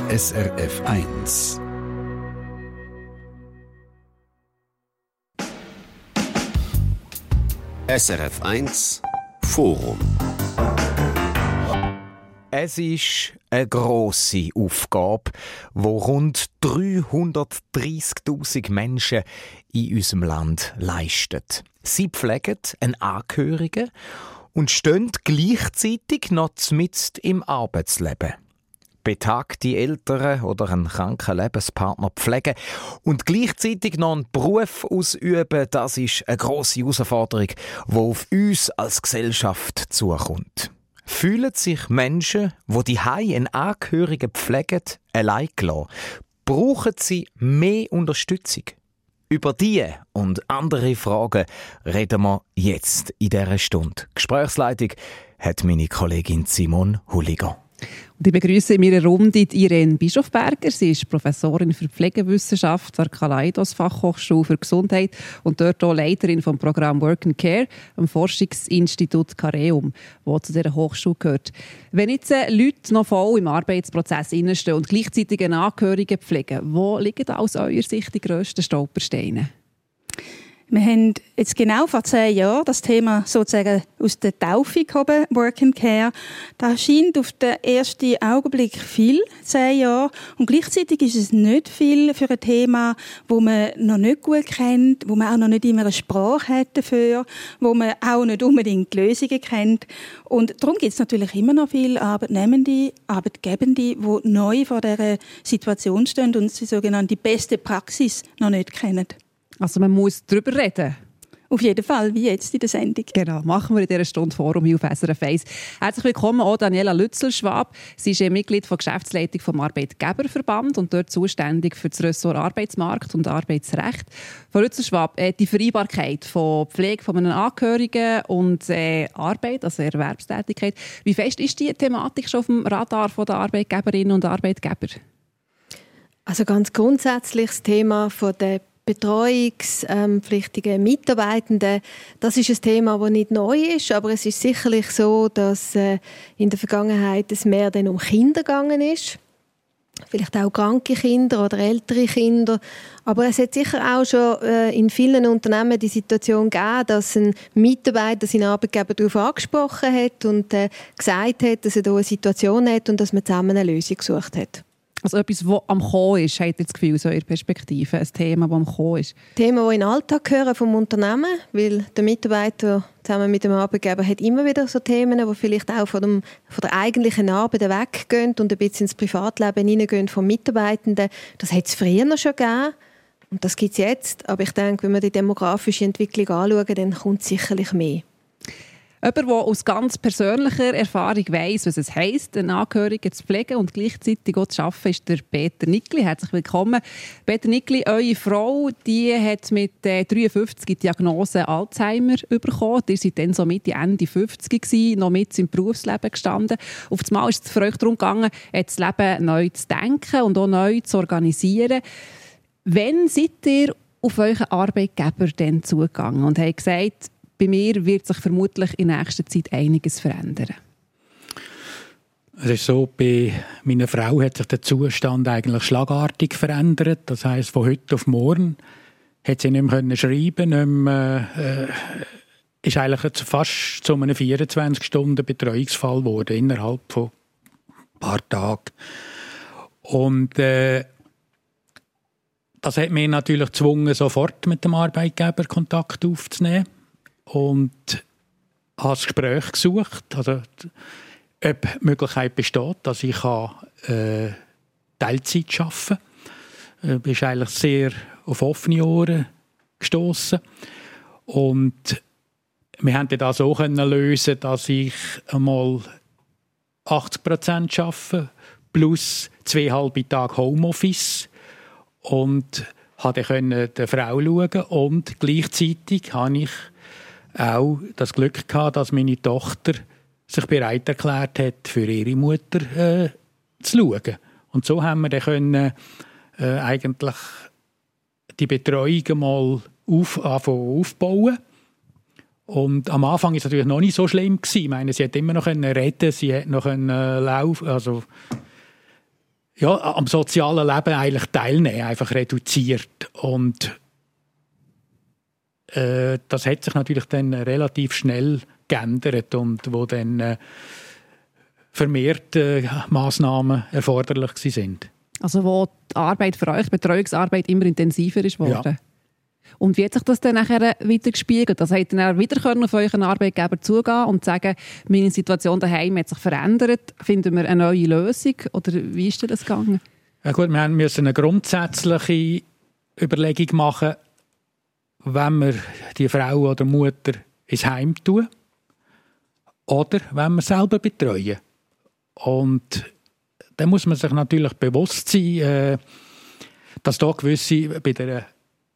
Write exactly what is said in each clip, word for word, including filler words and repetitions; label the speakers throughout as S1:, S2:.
S1: S R F eins.
S2: S R F eins Forum.
S3: Es ist eine grosse Aufgabe, die rund dreihundertdreissigtausend Menschen in unserem Land leisten. Sie pflegen einen Angehörigen und stehen gleichzeitig noch mitten im Arbeitsleben. Betagte Eltern oder einen kranken Lebenspartner pflegen und gleichzeitig noch einen Beruf ausüben, das ist eine grosse Herausforderung, die auf uns als Gesellschaft zukommt. Fühlen sich Menschen, die die Hause einen Angehörigen pflegen, allein gelassen? Brauchen sie mehr Unterstützung? Über diese und andere Fragen reden wir jetzt in dieser Stunde. Gesprächsleitung hat meine Kollegin Simone Hulliger.
S4: Und ich begrüße in meiner Runde Irene Bischofberger. Sie ist Professorin für Pflegewissenschaft der Kaleidos Fachhochschule für Gesundheit und dort auch Leiterin vom Programm Work and Care am Forschungsinstitut Careum, das zu dieser Hochschule gehört. Wenn jetzt äh, Leute noch voll im Arbeitsprozess stehen und gleichzeitig einen Angehörigen pflegen, wo liegen aus eurer Sicht die grössten Stolpersteine?
S5: Wir haben jetzt genau vor zehn Jahren das Thema sozusagen aus der Taufe gehoben, Work and Care. Das scheint auf den ersten Augenblick viel, zehn Jahre. Und gleichzeitig ist es nicht viel für ein Thema, das man noch nicht gut kennt, wo man auch noch nicht immer eine Sprache hat dafür, wo man auch nicht unbedingt die Lösungen kennt. Und darum gibt es natürlich immer noch viele Arbeitnehmende, Arbeitgebende, die neu vor dieser Situation stehen und die sogenannte beste Praxis noch nicht kennen.
S4: Also man muss darüber reden.
S5: Auf jeden Fall, wie jetzt in der Sendung.
S4: Genau, machen wir in dieser Stunde Forum hier auf S R F eins. Herzlich willkommen auch Daniela Lützel-Schwab. Sie ist Mitglied der Geschäftsleitung vom Arbeitgeberverband und dort zuständig für das Ressort Arbeitsmarkt und Arbeitsrecht. Frau Lützel-Schwab, die Vereinbarkeit von Pflege von einem Angehörigen und äh, Arbeit, also Erwerbstätigkeit, wie fest ist die Thematik schon auf dem Radar der Arbeitgeberinnen und Arbeitgeber?
S6: Also ganz grundsätzlich das Thema von der betreuungspflichtigen Mitarbeitenden, das ist ein Thema, das nicht neu ist, aber es ist sicherlich so, dass äh, in der Vergangenheit es mehr dann um Kinder gegangen ist. Vielleicht auch kranke Kinder oder ältere Kinder. Aber es hat sicher auch schon äh, in vielen Unternehmen die Situation gegeben, dass ein Mitarbeiter seinen Arbeitgeber darauf angesprochen hat und äh, gesagt hat, dass er hier eine Situation hat und dass man zusammen eine Lösung gesucht hat.
S4: Also etwas, das am Kommen ist, habt ihr das Gefühl, so in der Perspektive, ein Thema, das am Kommen ist?
S6: Themen, die in den Alltag gehören vom Unternehmen, weil der Mitarbeiter zusammen mit dem Arbeitgeber hat immer wieder so Themen, die vielleicht auch von, dem, von der eigentlichen Arbeit weggehen und ein bisschen ins Privatleben hineingehen vom Mitarbeitenden. Das hat es früher noch schon gegeben und das gibt es jetzt. Aber ich denke, wenn wir die demografische Entwicklung anschauen, dann kommt es sicherlich mehr.
S4: Jemand, der aus ganz persönlicher Erfahrung weiss, was es heisst, einen Angehörigen zu pflegen und gleichzeitig auch zu arbeiten, ist der Peter Nickli. Herzlich willkommen. Peter Nickli, eure Frau, die hat mit dreiundfünfzig die Diagnose Alzheimer bekommen. Ihr seid dann so Mitte, Ende fünfzig gewesen, noch mit im Berufsleben gestanden. Auf einmal ist es für euch darum gegangen, das Leben neu zu denken und auch neu zu organisieren. Wann seid ihr auf euren Arbeitgeber dann zugegangen und habt gesagt, bei mir wird sich vermutlich in nächster Zeit einiges verändern?
S7: Es ist so, bei meiner Frau hat sich der Zustand eigentlich schlagartig verändert. Das heisst, von heute auf morgen hat sie nicht mehr schreiben können, nicht mehr, äh, ist eigentlich fast zu einem vierundzwanzig-Stunden-Betreuungsfall geworden, innerhalb von ein paar Tagen. Und äh, das hat mich natürlich gezwungen, sofort mit dem Arbeitgeber Kontakt aufzunehmen. Und habe das Gespräch gesucht, also ob die Möglichkeit besteht, dass ich äh, Teilzeit arbeiten kann. Ich bin eigentlich sehr auf offene Ohren gestossen. Und wir konnten das so lösen, dass ich einmal achtzig Prozent arbeite, plus zwei halbe Tage Homeoffice. Und konnte der Frau schauen und gleichzeitig habe ich auch das Glück gehabt, dass meine Tochter sich bereit erklärt hat, für ihre Mutter äh, zu schauen. Und so haben wir dann können, äh, eigentlich die Betreuung mal auf, aufbauen. Und am Anfang war es natürlich noch nicht so schlimm gewesen. Ich meine, sie hat immer noch reden, sie hat noch laufen, also ja, am sozialen Leben eigentlich teilnehmen, einfach reduziert. Und äh, das hat sich natürlich dann relativ schnell geändert und wo dann äh, vermehrt äh, Massnahmen erforderlich sind. Also
S4: wo die Arbeit für euch, die Betreuungsarbeit immer intensiver ist geworden? Ja. Und wie hat sich das dann nachher wieder gespiegelt? Also habt ihr dann wieder auf euren Arbeitgeber zugehen und sagen, meine Situation daheim hat sich verändert, finden wir eine neue Lösung? Oder wie ist das gegangen?
S7: Ja gut, wir müssen eine grundsätzliche Überlegung machen, wenn wir die Frau oder Mutter ins Heim tun oder wenn wir selber betreuen. Und dann muss man sich natürlich bewusst sein, dass da gewisse bei der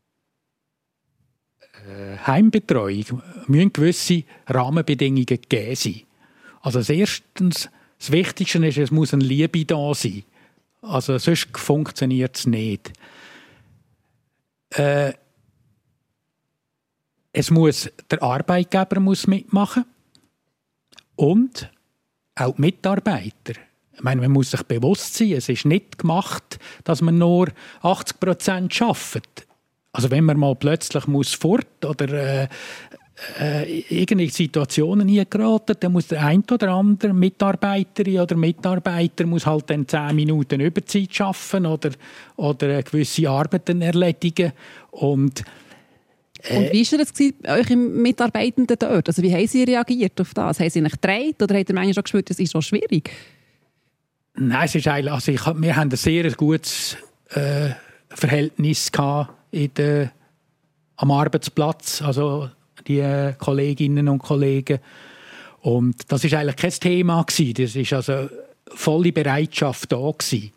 S7: Heimbetreuung müssen gewisse Rahmenbedingungen gegeben sein. Also erstens, das Wichtigste ist, es muss eine Liebe da sein. Also sonst funktioniert es nicht. Äh, es muss, der Arbeitgeber muss mitmachen und auch die Mitarbeiter. Ich meine, man muss sich bewusst sein, es ist nicht gemacht, dass man nur achtzig Prozent arbeitet. Also wenn man mal plötzlich muss fort oder äh, äh, irgendwelche Situationen nie geraten, dann muss der ein oder andere Mitarbeiterin oder Mitarbeiter muss halt dann zehn Minuten Überzeit arbeiten oder, oder gewisse Arbeiten erledigen. Und,
S4: äh, Und wie war das bei euch Mitarbeitenden dort? Also wie haben sie reagiert auf das? Haben sie sich gedreht oder habt ihr manchmal schon gespürt, das ist so schwierig?
S7: Nein, es ist eigentlich, also ich, wir haben ein sehr gutes äh, Verhältnis gehabt in der, am Arbeitsplatz, also die äh, Kolleginnen und Kollegen. Und das ist eigentlich kein Thema gewesen. Das ist also volle Bereitschaft da gewesen.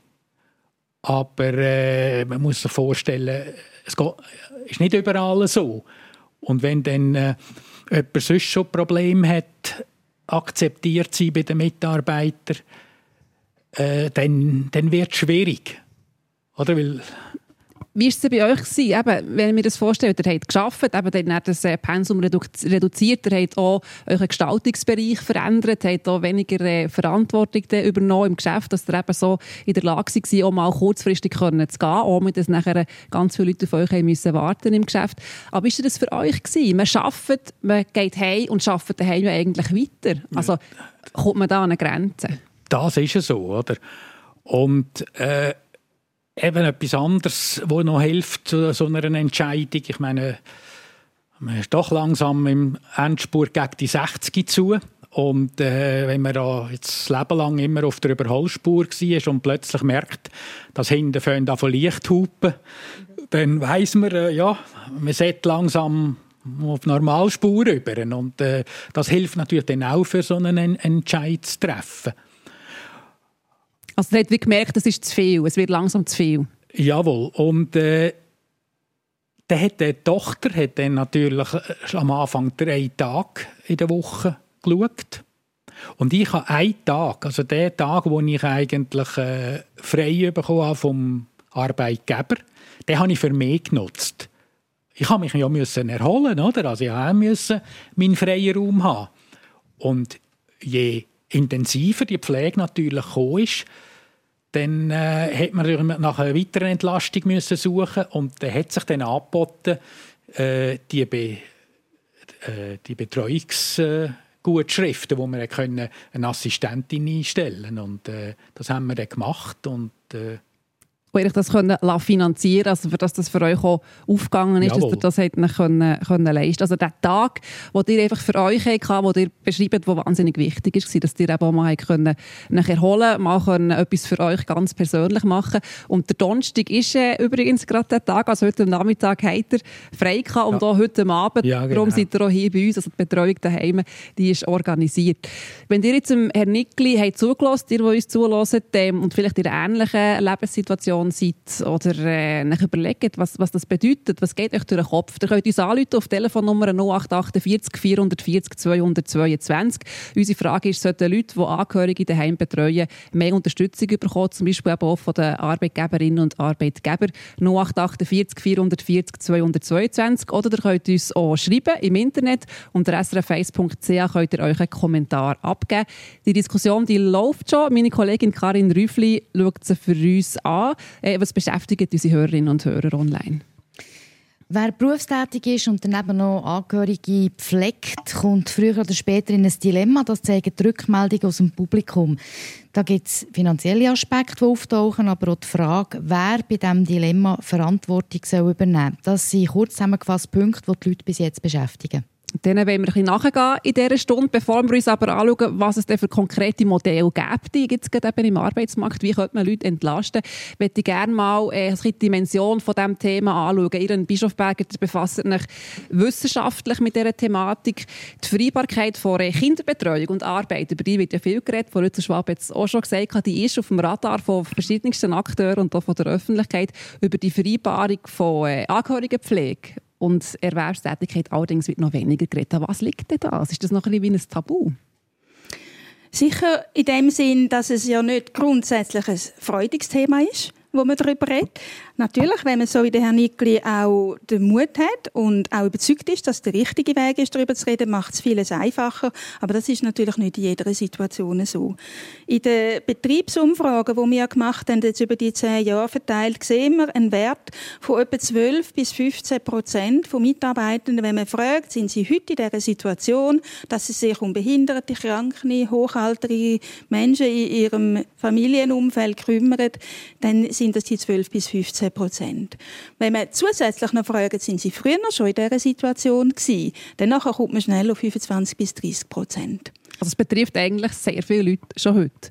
S7: Aber äh, man muss sich vorstellen, es geht, ist nicht überall so. Und wenn dann äh, jemand sonst schon Probleme hat, akzeptiert sie bei den Mitarbeitern, äh, dann, dann wird es schwierig. Oder? Weil
S4: Wie war es bei euch? Eben, wenn ich mir das vorstelle, ihr habt gearbeitet, eben, ihr habt das Pensum redu- reduziert, ihr habt auch euren Gestaltungsbereich verändert, ihr habt auch weniger äh, Verantwortung übernommen im Geschäft, dass ihr eben so in der Lage war, auch mal kurzfristig zu gehen, ohne dass nachher ganz viele Leute auf euch haben müssen warten im Geschäft. Aber wie war das für euch gewesen? Man arbeitet, man geht heim und arbeitet daheim eigentlich weiter. Also kommt man da an eine Grenze?
S7: Das ist ja so, oder? Und äh, eben etwas anderes, das noch hilft zu so einer Entscheidung. Ich meine, man ist doch langsam im Endspurt gegen die sechzig zu. Und äh, wenn man da jetzt das Leben lang immer auf der Überholspur war und plötzlich merkt, dass hinten fängt an von Licht hupen, dann weiss man, äh, ja, man sollte langsam auf die Normalspur rüber. Und äh, das hilft natürlich dann auch, für so einen Entscheid zu treffen.
S4: Also, ihr habt gemerkt, es ist zu viel, es wird langsam zu viel.
S7: Jawohl. Und äh, dann hat die Tochter hat dann natürlich am Anfang drei Tage in der Woche geschaut. Und ich habe einen Tag, also den Tag, wo ich eigentlich äh, frei bekommen habe vom Arbeitgeber, den habe ich für mich genutzt. Ich habe mich ja müssen erholen, oder? Also ich musste meinen freien Raum haben. Und je intensiver die Pflege natürlich gekommen ist, dann äh, hat man nach einer weiteren Entlastung müssen suchen und dann hat sich dann angeboten, äh, die, Be- äh, die Betreuungsgutschriften, wo wir können eine Assistentin einstellen können. Und äh, das haben wir dann gemacht und äh,
S4: wo ihr das können finanzieren, also für das das für euch auch aufgegangen ist, Jawohl. Dass ihr das nicht können, können leisten. Also der Tag, den ihr einfach für euch hattet, den ihr beschreibt, der wahnsinnig wichtig war, dass ihr eben auch mal können, nach erholen, mal können etwas für euch ganz persönlich machen. Und der Donnerstag ist äh, übrigens gerade der Tag, also heute am Nachmittag habt ihr frei gehabt und ja. auch heute Abend. Ja, genau. Darum seid ihr auch hier bei uns, also die Betreuung daheim, die ist organisiert. Wenn ihr jetzt dem Herrn Nickli habt zugelassen, ihr, die uns zuhört, ähm, und vielleicht in einer ähnlichen Lebenssituation Situation seid oder äh, euch überlegt, was, was das bedeutet, was geht euch durch den Kopf. Ihr könnt uns anrufen auf Telefonnummer null acht vier acht vier vier null zweihundertzweiundzwanzig. Unsere Frage ist, sollten Leute, die Angehörige daheim betreuen, mehr Unterstützung bekommen, zum Beispiel auch von den Arbeitgeberinnen und Arbeitgebern. null acht vier acht vier vier null zweihundertzweiundzwanzig. Oder ihr könnt uns auch schreiben im Internet. Unter s r f eins punkt c h könnt ihr euch einen Kommentar abgeben. Die Diskussion die läuft schon. Meine Kollegin Karin Rüffli schaut sie für uns an. Äh, was beschäftigt unsere Hörerinnen und Hörer online?
S8: Wer berufstätig ist und daneben noch Angehörige pflegt, kommt früher oder später in ein Dilemma. Das zeigen die Rückmeldungen aus dem Publikum. Da gibt es finanzielle Aspekte, die auftauchen, aber auch die Frage, wer bei diesem Dilemma Verantwortung soll übernehmen soll. Das sind kurz zusammengefasst Punkte, die die Leute bis jetzt beschäftigen.
S4: Denen wollen wir ein bisschen nachgehen in dieser Stunde, bevor wir uns aber anschauen, was es denn für konkrete Modelle gibt. Die gibt es gerade eben im Arbeitsmarkt. Wie könnte man Leute entlasten? Ich möchte gerne mal äh, die Dimension von diesem Thema anschauen. Ihren Bischofberger befasst sich wissenschaftlich mit dieser Thematik. Die Vereinbarkeit von Kinderbetreuung und Arbeit, über die wird ja viel geredet. Frau Lützer-Schwab hat es auch schon gesagt, die ist auf dem Radar von verschiedensten Akteuren und auch von der Öffentlichkeit über die Vereinbarung von äh, Angehörigenpflege und Erwerbstätigkeit. Allerdings wird noch weniger geredet. Was liegt denn da? Ist das noch ein bisschen wie ein Tabu?
S5: Sicher in dem Sinn, dass es ja nicht grundsätzlich ein freudiges Thema ist, wo man darüber redet. Natürlich, wenn man so wie der Herr Nickli auch den Mut hat und auch überzeugt ist, dass der richtige Weg ist, darüber zu reden, macht es vieles einfacher. Aber das ist natürlich nicht in jeder Situation so. In den Betriebsumfragen, die wir gemacht haben, jetzt über die zehn Jahre verteilt, sehen wir einen Wert von etwa zwölf bis fünfzehn Prozent von Mitarbeitenden. Wenn man fragt, sind sie heute in dieser Situation, dass sie sich um behinderte, kranke, hochaltrige Menschen in ihrem Familienumfeld kümmern, dann sind das die zwölf bis fünfzehn Prozent. Wenn man zusätzlich noch fragt, sind sie früher schon in dieser Situation gewesen, dann nachher kommt man schnell auf fünfundzwanzig bis dreißig Prozent.
S4: Also es betrifft eigentlich sehr viele Leute schon heute.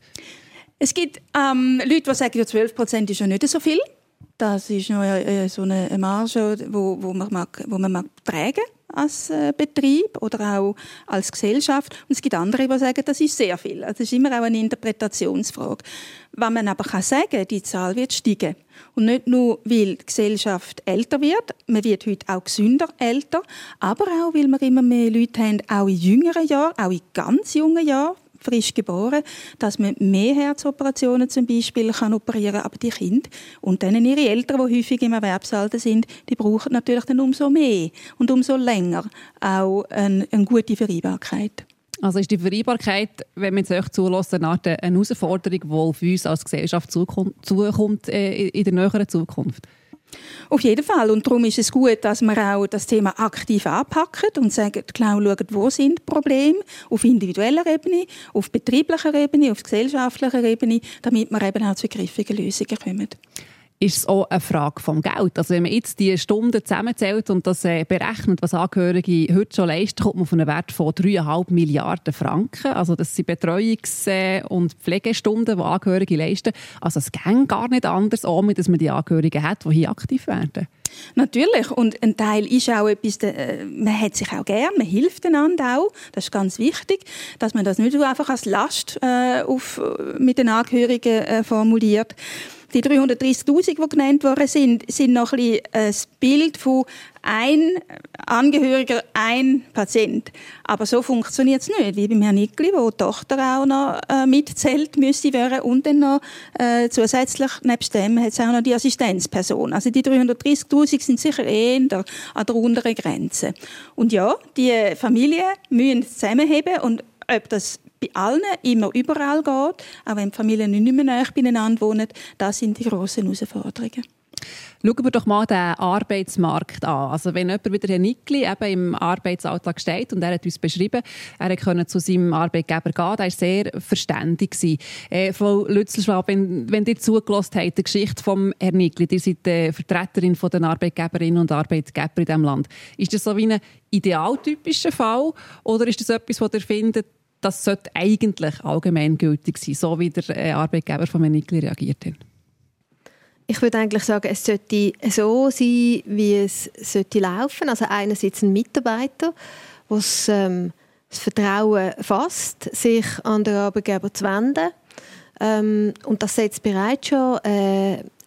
S5: Es gibt ähm, Leute, die sagen, ja, zwölf Prozent ist ja nicht so viel. Das ist noch äh, so eine Marge, wo, wo man mag, wo man mag tragen als äh, Betrieb oder auch als Gesellschaft. Und es gibt andere, die sagen, das ist sehr viel. Also das ist immer auch eine Interpretationsfrage. Was man aber kann sagen, die Zahl wird steigen. Und nicht nur, weil die Gesellschaft älter wird, man wird heute auch gesünder älter, aber auch, weil wir immer mehr Leute haben, auch in jüngeren Jahren, auch in ganz jungen Jahren, frisch geboren, dass man mehr Herzoperationen zum Beispiel kann operieren kann. Aber die Kinder und dann ihre Eltern, die häufig im Erwerbsalter sind, die brauchen natürlich dann umso mehr und umso länger auch eine, eine gute Vereinbarkeit.
S4: Also ist die Vereinbarkeit, wenn man es euch zulässt, eine Art eine Herausforderung, die auf uns als Gesellschaft zukommt, zukommt äh, in der näheren Zukunft?
S5: Auf jeden Fall. Und darum ist es gut, dass wir auch das Thema aktiv anpacken und sagen, genau schauen, wo sind die Probleme, auf individueller Ebene, auf betrieblicher Ebene, auf gesellschaftlicher Ebene, damit wir eben auch zu griffigen Lösungen kommen.
S4: Ist es auch eine Frage vom Geld? Also wenn man jetzt die Stunden zusammenzählt und das äh, berechnet, was Angehörige heute schon leisten, kommt man auf einen Wert von drei Komma fünf Milliarden Franken. Also das sind Betreuungs- äh, und Pflegestunden, die Angehörige leisten. Also es geht gar nicht anders, ohne dass man die Angehörigen hat, die hier aktiv werden.
S5: Natürlich. Und ein Teil ist auch etwas, äh, man hat sich auch gern, man hilft einander auch. Das ist ganz wichtig, dass man das nicht so einfach als Last äh, auf, mit den Angehörigen äh, formuliert. Die dreihundertdreissigtausend, die genannt worden sind, sind noch ein bisschen ein Bild von ein Angehöriger, ein Patient. Aber so funktioniert es nicht, wie beim Herrn Nickli, wo die Tochter auch noch äh, mitzählt müsste werden und dann noch äh, zusätzlich, nebst dem, hat es auch noch die Assistenzperson. Also die dreihundertdreissigtausend sind sicher eher an der unteren Grenze. Und ja, die Familien müssen zusammenheben und ob das bei allen immer überall geht, auch wenn die Familien nicht mehr nahe beieinander wohnen, das sind die grossen Herausforderungen.
S4: Schauen wir doch mal den Arbeitsmarkt an. Also wenn jemand wie der Herr Nickli eben im Arbeitsalltag steht und er hat uns beschrieben, er konnte zu seinem Arbeitgeber gehen, der war sehr verständig. Äh, Frau Lützel-Schwab, wenn, wenn ihr zugelassen habt, die Geschichte vom Herrn Nickli, ihr seid die Vertreterin von den Arbeitgeberinnen und Arbeitgeber in diesem Land, ist das so wie ein idealtypischer Fall oder ist das etwas, was ihr findet, das sollte eigentlich allgemeingültig sein, so wie der Arbeitgeber von Herrn Nickli reagiert hat?
S6: Ich würde eigentlich sagen, es sollte so sein, wie es sollte laufen. Also einerseits ein Mitarbeiter, der ähm, das Vertrauen fasst, sich an den Arbeitgeber zu wenden. Ähm, und das setzt bereits schon äh,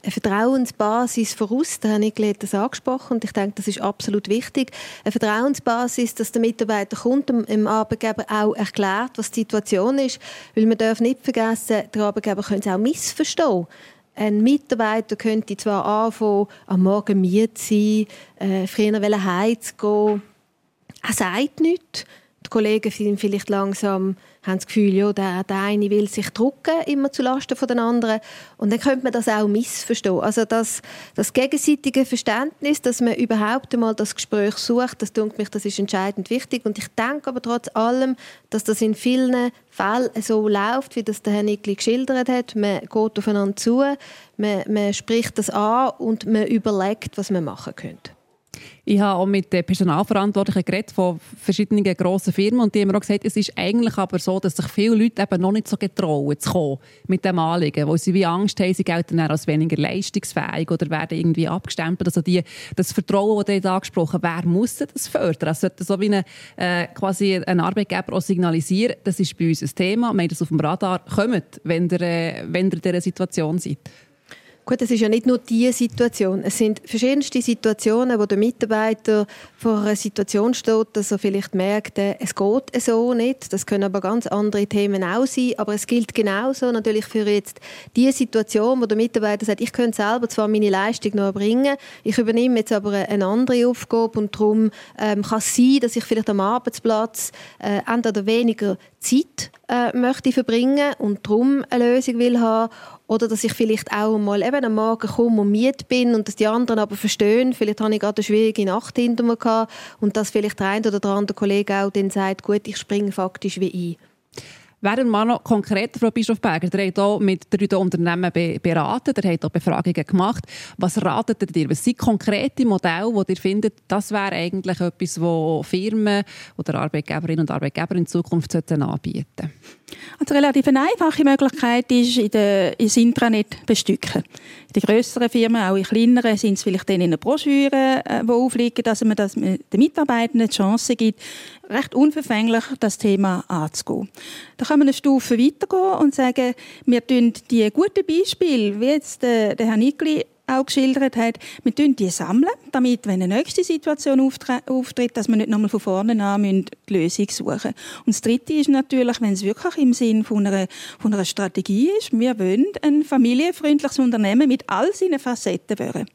S6: eine Vertrauensbasis voraus. Der Herr Nickli hat das angesprochen und ich denke, das ist absolut wichtig. Eine Vertrauensbasis, dass der Mitarbeiter kommt und dem Arbeitgeber auch erklärt, was die Situation ist. Weil man darf nicht vergessen, der Arbeitgeber könnte es auch missverstehen. Ein Mitarbeiter könnte zwar anfangen, am Morgen müde sein, äh, früher heimzugehen. Er sagt nichts. Die Kollegen sind vielleicht langsam, haben das Gefühl, ja, der, der eine will sich drücken, immer zulasten von den anderen. Und dann könnte man das auch missverstehen. Also das, das gegenseitige Verständnis, dass man überhaupt einmal das Gespräch sucht, das denke ich, das ist entscheidend wichtig. Und ich denke aber trotz allem, dass das in vielen Fällen so läuft, wie das der Herr Nickli geschildert hat. Man geht aufeinander zu, man, man spricht das an und man überlegt, was man machen könnte.
S4: Ich habe auch mit den Personalverantwortlichen geredet von verschiedenen grossen Firmen und die haben mir auch gesagt, es ist eigentlich aber so, dass sich viele Leute eben noch nicht so getrauen zu kommen mit dem Anliegen, weil sie wie Angst haben, sie gelten dann als weniger leistungsfähig oder werden irgendwie abgestempelt. Also die, das Vertrauen, das da angesprochen wird, wer muss das fördern? Also sollte so wie eine, äh, quasi ein Arbeitgeber auch signalisieren, das ist bei uns ein Thema, wir haben das auf dem Radar, kommt, wenn ihr, äh, wenn ihr in dieser Situation seid.
S6: Gut, es ist ja nicht nur diese Situation. Es sind verschiedenste Situationen, wo der Mitarbeiter vor einer Situation steht, dass er vielleicht merkt, es geht so nicht. Das können aber ganz andere Themen auch sein. Aber es gilt genauso natürlich für jetzt die Situation, wo der Mitarbeiter sagt, ich könnte selber zwar meine Leistung noch erbringen, ich übernehme jetzt aber eine andere Aufgabe und darum ähm, kann es sein, dass ich vielleicht am Arbeitsplatz äh, entweder weniger Zeit äh, möchte verbringen und darum eine Lösung will haben. Oder dass ich vielleicht auch mal eben am Morgen komme und müde bin und dass die anderen aber verstehen. Vielleicht habe ich gerade eine schwierige Nacht hinter mir gehabt und dass vielleicht der eine oder der andere Kollege auch dann sagt, gut, ich springe faktisch wie ein.
S4: Wären wir noch konkreter, Frau Bischofberger, ihr habt auch mit drei Unternehmen be- beraten, ihr habt auch Befragungen gemacht. Was ratet ihr? Was sind konkrete Modelle, wo ihr findet, das wäre eigentlich etwas, was Firmen oder Arbeitgeberinnen und Arbeitgeber in Zukunft anbieten sollten?
S5: Also eine relativ einfache Möglichkeit ist, in der, ins Intranet bestücken. In den grösseren Firmen, auch in kleineren, sind es vielleicht dann in einer Broschüre, äh, die aufliegen, dass man das den Mitarbeitenden die Chance gibt, recht unverfänglich das Thema anzugehen. Da kann man eine Stufe weitergehen und sagen, wir tun die guten Beispiele, wie jetzt der, der Herr Nickli auch geschildert hat, wir sammeln die sammeln, damit, wenn eine nächste Situation auftritt, dass wir nicht nochmal von vorne an die Lösung suchen. Und das Dritte ist natürlich, wenn es wirklich im Sinn von einer, von einer Strategie ist, wir wollen ein familienfreundliches Unternehmen mit all seinen Facetten werden.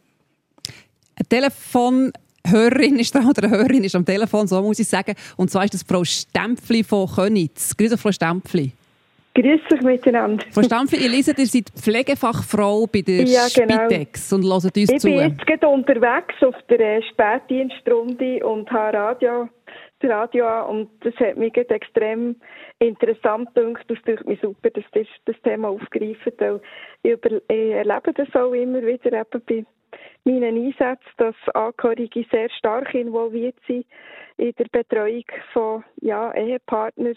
S4: Ein Telefonhörerin ist da, oder eine Hörerin ist am Telefon, so muss ich sagen. Und zwar ist das Frau Stempfli von Könitz. Grüß euch, Frau Stempfli.
S9: Grüß euch miteinander.
S4: Frau Stempfli, ihr leset, ihr seid Pflegefachfrau bei der
S9: ja, genau.
S4: Spitex und hört uns
S9: ich
S4: zu.
S9: Ich bin jetzt gerade unterwegs auf der Spätdienstrunde und habe Radio, das Radio an und das hat mich extrem interessant gedacht. Das tut mich super, dass das, das Thema aufgreifen. Weil ich, über, ich erlebe das auch immer wieder eben bei meinen Einsätzen, dass Angehörige sehr stark involviert sind in der Betreuung von ja, Ehepartnern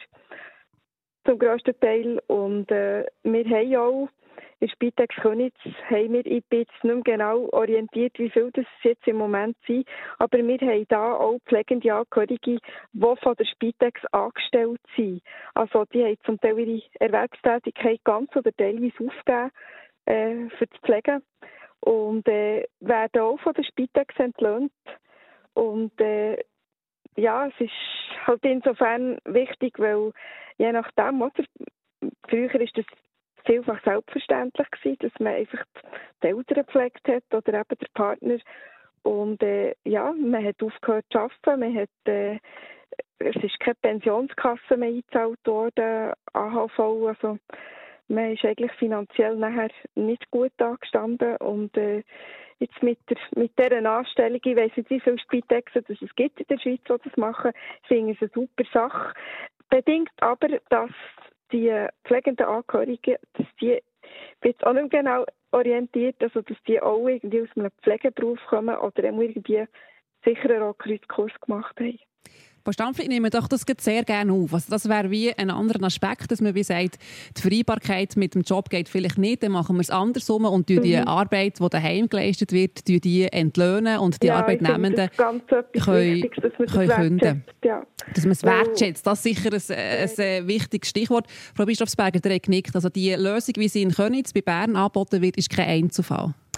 S9: zum grössten Teil. Und äh, wir haben auch in Spitex Könitz, haben wir, ich bin jetzt nicht mehr genau orientiert, wie viel das jetzt im Moment sind, aber wir haben da auch pflegende Angehörige, die von der Spitex angestellt sind. Also die haben zum Teil ihre Erwerbstätigkeit ganz oder teilweise aufgegeben äh, für das Pflegen und äh, werden auch von der Spitex entlöhnt. Und äh, ja, es ist halt insofern wichtig, weil je nachdem, oder? Früher war das vielfach selbstverständlich gewesen, dass man einfach die Eltern gepflegt hat oder eben der Partner. Und äh, ja, man hat aufgehört zu arbeiten, man hat, äh, es ist keine Pensionskasse mehr eingezahlt worden, A H V, also man ist eigentlich finanziell nachher nicht gut angestanden und äh, jetzt mit der mit dieser Anstellung, ich weiss nicht, wie viele Spitexen es gibt in der Schweiz, die das machen, finde ich es eine super Sache. Bedingt aber, dass die pflegenden Angehörigen, dass die jetzt auch nicht genau orientiert, also dass die auch irgendwie aus einem Pflegeberuf kommen oder irgendwie sicher auch einen Kurs gemacht haben.
S4: Frau Stempfli, ich nehme doch das sehr gerne auf. Also das wäre wie ein anderer Aspekt, dass man wie sagt, die Vereinbarkeit mit dem Job geht vielleicht nicht, dann machen wir es andersrum und mhm. die Arbeit, die daheim geleistet wird, die entlöhnen und die
S9: ja,
S4: Arbeitnehmenden können,
S9: wichtig, dass man
S4: können
S9: das
S4: künden.
S9: Ja.
S4: Dass man es wertschätzt, das ist sicher ein, ein, ein wichtiges Stichwort. Frau Bischofberger, der hat genickt. Also die Lösung, wie sie in Könitz bei Bern angeboten wird, ist kein Einzelfall.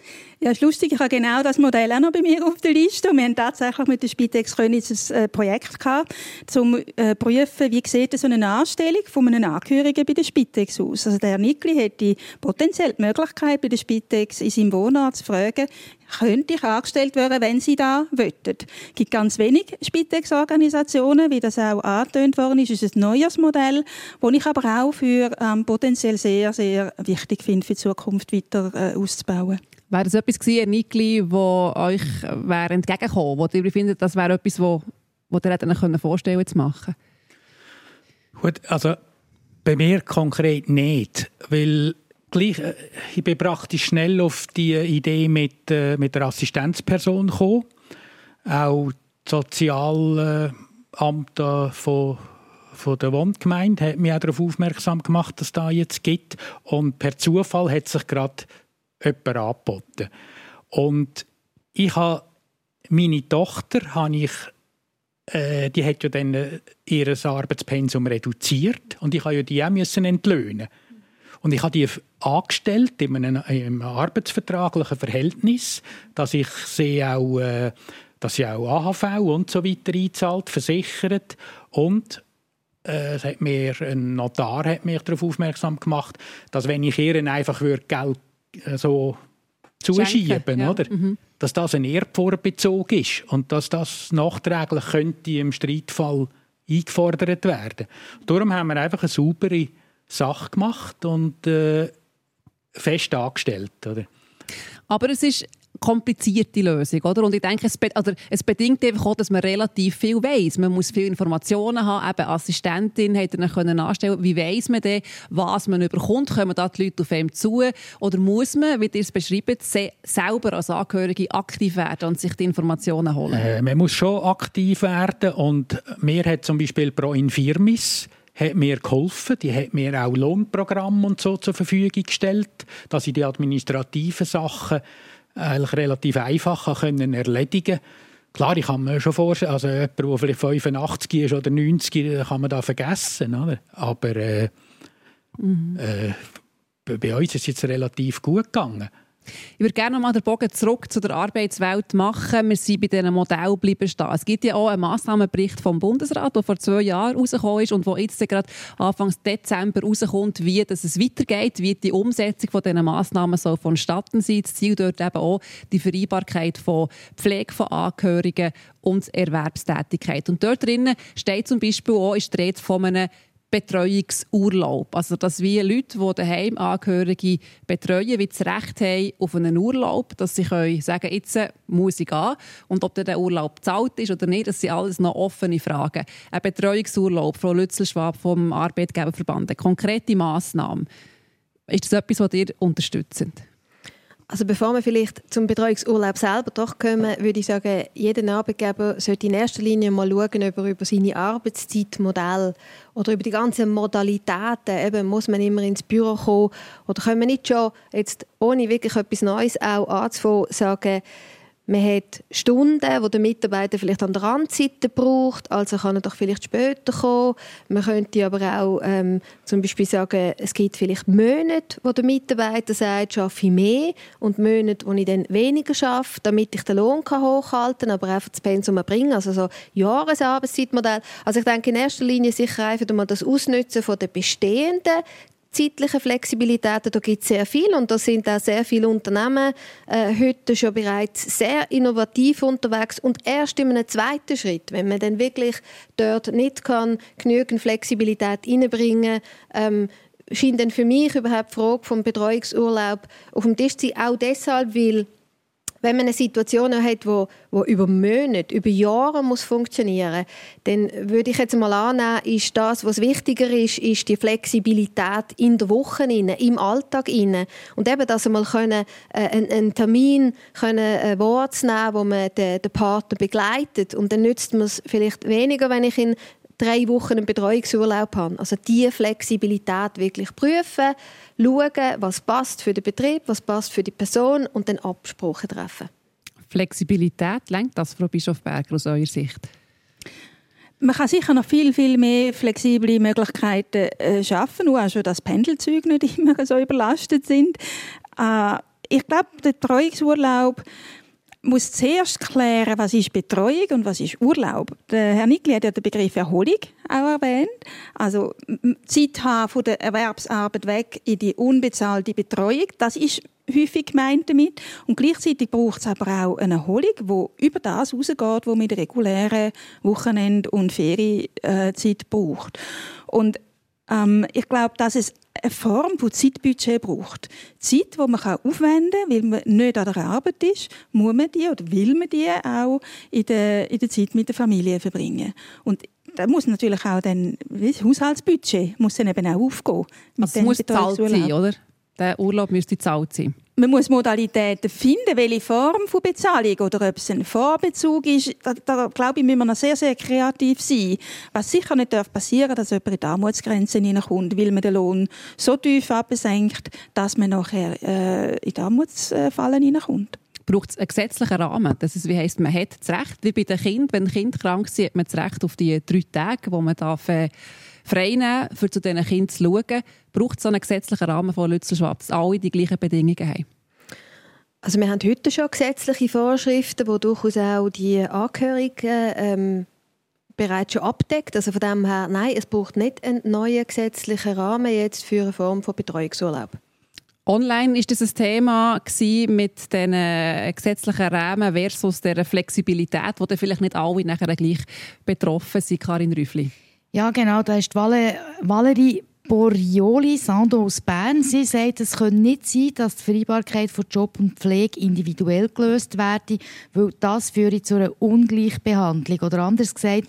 S5: Ja, ist lustig. Ich habe genau das Modell auch noch bei mir auf der Liste. Und wir haben tatsächlich mit der Spitex Königs ein Projekt gehabt, um zu äh, prüfen, wie sieht so eine Anstellung von einem Angehörigen bei der Spitex aus. Also der Herr Nickli hätte potenziell die Möglichkeit, bei der Spitex in seinem Wohnort zu fragen, könnte ich angestellt werden, wenn Sie da wollten. Es gibt ganz wenig Spitex-Organisationen, wie das auch angetönt worden ist. Es ist ein neues Modell, das ich aber auch für ähm, potenziell sehr, sehr wichtig finde, für die Zukunft weiter äh, auszubauen.
S4: Wäre das etwas gewesen, Herr Nickli, das euch wäre entgegengekommen, wo ihr findet, das wäre etwas, wo, wo ihr euch vorstellen könnt, zu machen?
S7: Gut, also bei mir konkret nicht, weil gleich, ich bin praktisch schnell auf die Idee mit, äh, mit der Assistenzperson gekommen. Auch das Sozialamt äh, von, von der Wohngemeinde hat mich auch darauf aufmerksam gemacht, dass es da jetzt gibt. Und per Zufall hat sich gerade jemand angeboten. Und ich habe meine Tochter, habe ich, äh, die hat ja dann äh, ihr Arbeitspensum reduziert und ich habe ja die auch müssen entlöhnen. Und ich habe die angestellt in einem, in einem arbeitsvertraglichen Verhältnis, dass ich sie auch, äh, dass sie auch A H V und so weiter einzahlt, versichert. Und äh, hat mir, ein Notar hat mich darauf aufmerksam gemacht, dass wenn ich ihr einfach Geld äh, so zuschieben, ja. Oder? Mhm. Dass das ein Erbvorbezug ist und dass das nachträglich könnte im Streitfall eingefordert werden. Darum haben wir einfach eine saubere Sache gemacht und äh, fest angestellt. Oder?
S4: Aber es ist eine komplizierte Lösung, oder? Und ich denke, es, be- also es bedingt einfach auch, dass man relativ viel weiss. Man muss viele Informationen haben. Eben Assistentin hätte er können anstellen. Wie weiss man denn, was man überkommt? Kommen da die Leute auf einem zu? Oder muss man, wie ihr es beschreibt, se- selber als Angehörige aktiv werden und sich die Informationen holen?
S7: Äh, man muss schon aktiv werden. Und mir hat zum Beispiel Pro Infirmis hat mir geholfen. Die hat mir auch Lohnprogramme und so zur Verfügung gestellt, dass ich die administrativen Sachen eigentlich relativ einfach können erledigen. Klar, ich kann mir schon vorstellen, also jemand, der vielleicht fünfundachtzig ist oder neunzig, kann man da vergessen, oder? Aber äh, mhm. äh, bei uns ist es jetzt relativ gut gegangen.
S4: Ich würde gerne noch mal den Bogen zurück zu der Arbeitswelt machen. Wir sind bei diesem Modell bleiben stehen. Es gibt ja auch einen Massnahmenbericht vom Bundesrat, der vor zwei Jahren rausgekommen ist und der jetzt gerade Anfang Dezember rauskommt, wie dass es weitergeht, wie die Umsetzung von diesen Massnahmen soll vonstatten sein. Das Ziel dort eben auch die Vereinbarkeit von Pflege von Angehörigen und Erwerbstätigkeit. Und dort drinnen steht zum Beispiel auch, ist die Rede von einem Betreuungsurlaub. Also, dass wir Leute, die daheim Angehörige betreuen, wie das Recht haben auf einen Urlaub, dass sie können sagen, jetzt muss ich gehen. Und ob der Urlaub bezahlt ist oder nicht, das sind alles noch offene Fragen. Ein Betreuungsurlaub, Frau Lützel-Schwab vom Arbeitgeberverband, eine konkrete Massnahme. Ist das etwas, was ihr unterstützt?
S6: Also bevor wir vielleicht zum Betreuungsurlaub selber doch kommen, würde ich sagen, jeder Arbeitgeber sollte in erster Linie mal schauen, ob er über seine Arbeitszeitmodelle oder über die ganzen Modalitäten, eben, muss man immer ins Büro kommen oder können wir nicht schon, jetzt ohne wirklich etwas Neues auch anzufangen, sagen, man hat Stunden, die der Mitarbeiter vielleicht an der Randseite braucht, also kann er doch vielleicht später kommen. Man könnte aber auch ähm, zum Beispiel sagen, es gibt vielleicht Monate, wo der Mitarbeiter sagt, ich arbeite mehr und Monate, wo ich dann weniger arbeite, damit ich den Lohn hochhalten kann, aber einfach das Pensum erbringen, also so Jahresarbeitszeitmodell. Also ich denke in erster Linie sicher einfach mal das Ausnutzen von der bestehenden zeitliche Flexibilitäten, da gibt es sehr viel und da sind auch sehr viele Unternehmen äh, heute schon bereits sehr innovativ unterwegs und erst in einem zweiten Schritt, wenn man dann wirklich dort nicht kann, genügend Flexibilität reinbringen ähm, scheint dann für mich überhaupt die Frage vom Betreuungsurlaub auf dem Tisch zu sein, auch deshalb, weil wenn man eine Situation hat, wo, wo über Monate, über Jahre muss funktionieren, dann würde ich jetzt mal annehmen, ist das, was wichtiger ist, ist die Flexibilität in der Woche, im Alltag. Und eben, dass man können, äh, einen, einen Termin können, äh, wahrzunehmen, wo man den, den Partner begleitet. Und dann nützt man es vielleicht weniger, wenn ich in drei Wochen einen Betreuungsurlaub habe. Also diese Flexibilität wirklich prüfen, schauen, was passt für den Betrieb, was passt für die Person und dann Absprachen treffen. Flexibilität, lenkt das, Frau Bischof-Berger, aus eurer Sicht?
S5: Man kann sicher noch viel, viel mehr flexible Möglichkeiten äh, schaffen, nur auch schon, dass Pendelzüge nicht immer so überlastet sind. Äh, ich glaube, der Betreuungsurlaub muss zuerst klären, was ist Betreuung und was ist Urlaub. Der Herr Nickli hat ja den Begriff Erholung auch erwähnt. Also Zeit haben von der Erwerbsarbeit weg in die unbezahlte Betreuung, das ist häufig gemeint damit. Und gleichzeitig braucht es aber auch eine Erholung, die über das hinausgeht, was man in der regulären Wochenend- und Ferienzeit braucht. Und ähm, ich glaube, dass es eine Form von Zeitbudget braucht. Zeit, die man aufwenden kann, weil man nicht an der Arbeit ist, muss man die oder will man die auch in der, in der Zeit mit der Familie verbringen. Und da muss natürlich auch dann, das Haushaltsbudget muss dann eben auch aufgehen.
S4: Also es muss gezahlt sein, oder? Der Urlaub müsste gezahlt sein.
S5: Man muss Modalitäten finden, welche Form von Bezahlung oder ob es ein Vorbezug ist. Da, da glaube ich, müssen wir noch sehr, sehr kreativ sein. Was sicher nicht passieren darf, dass jemand in die Armutsgrenze hineinkommt, weil man den Lohn so tief absenkt, dass man nachher äh, in die Armutsfalle hineinkommt.
S4: Braucht es einen gesetzlichen Rahmen? Das ist, wie heisst, man hat das Recht, wie bei den Kindern, wenn ein Kind krank ist, hat man das Recht auf die drei Tage, wo man darf, äh, frei nehmen darf, um zu diesen Kindern zu schauen. Braucht es so einen gesetzlichen Rahmen von Lützelschwab, dass alle die gleichen Bedingungen haben?
S6: Also wir haben heute schon gesetzliche Vorschriften, die durchaus auch die Angehörigen ähm, bereits schon abdeckt. Also von dem her, nein, es braucht nicht einen neuen gesetzlichen Rahmen jetzt für eine Form von Betreuungsurlaub.
S4: Online war das ein Thema mit den gesetzlichen Rahmen versus der Flexibilität, wo dann vielleicht nicht alle nachher gleich betroffen sind. Karin Rüffli.
S8: Ja, genau. Da ist Val- Valerie Borioli, Sando aus Bern. Sie sagt, es könnte nicht sein, dass die Vereinbarkeit von Job und Pflege individuell gelöst werde, weil das führe zu einer Ungleichbehandlung. Oder anders gesagt,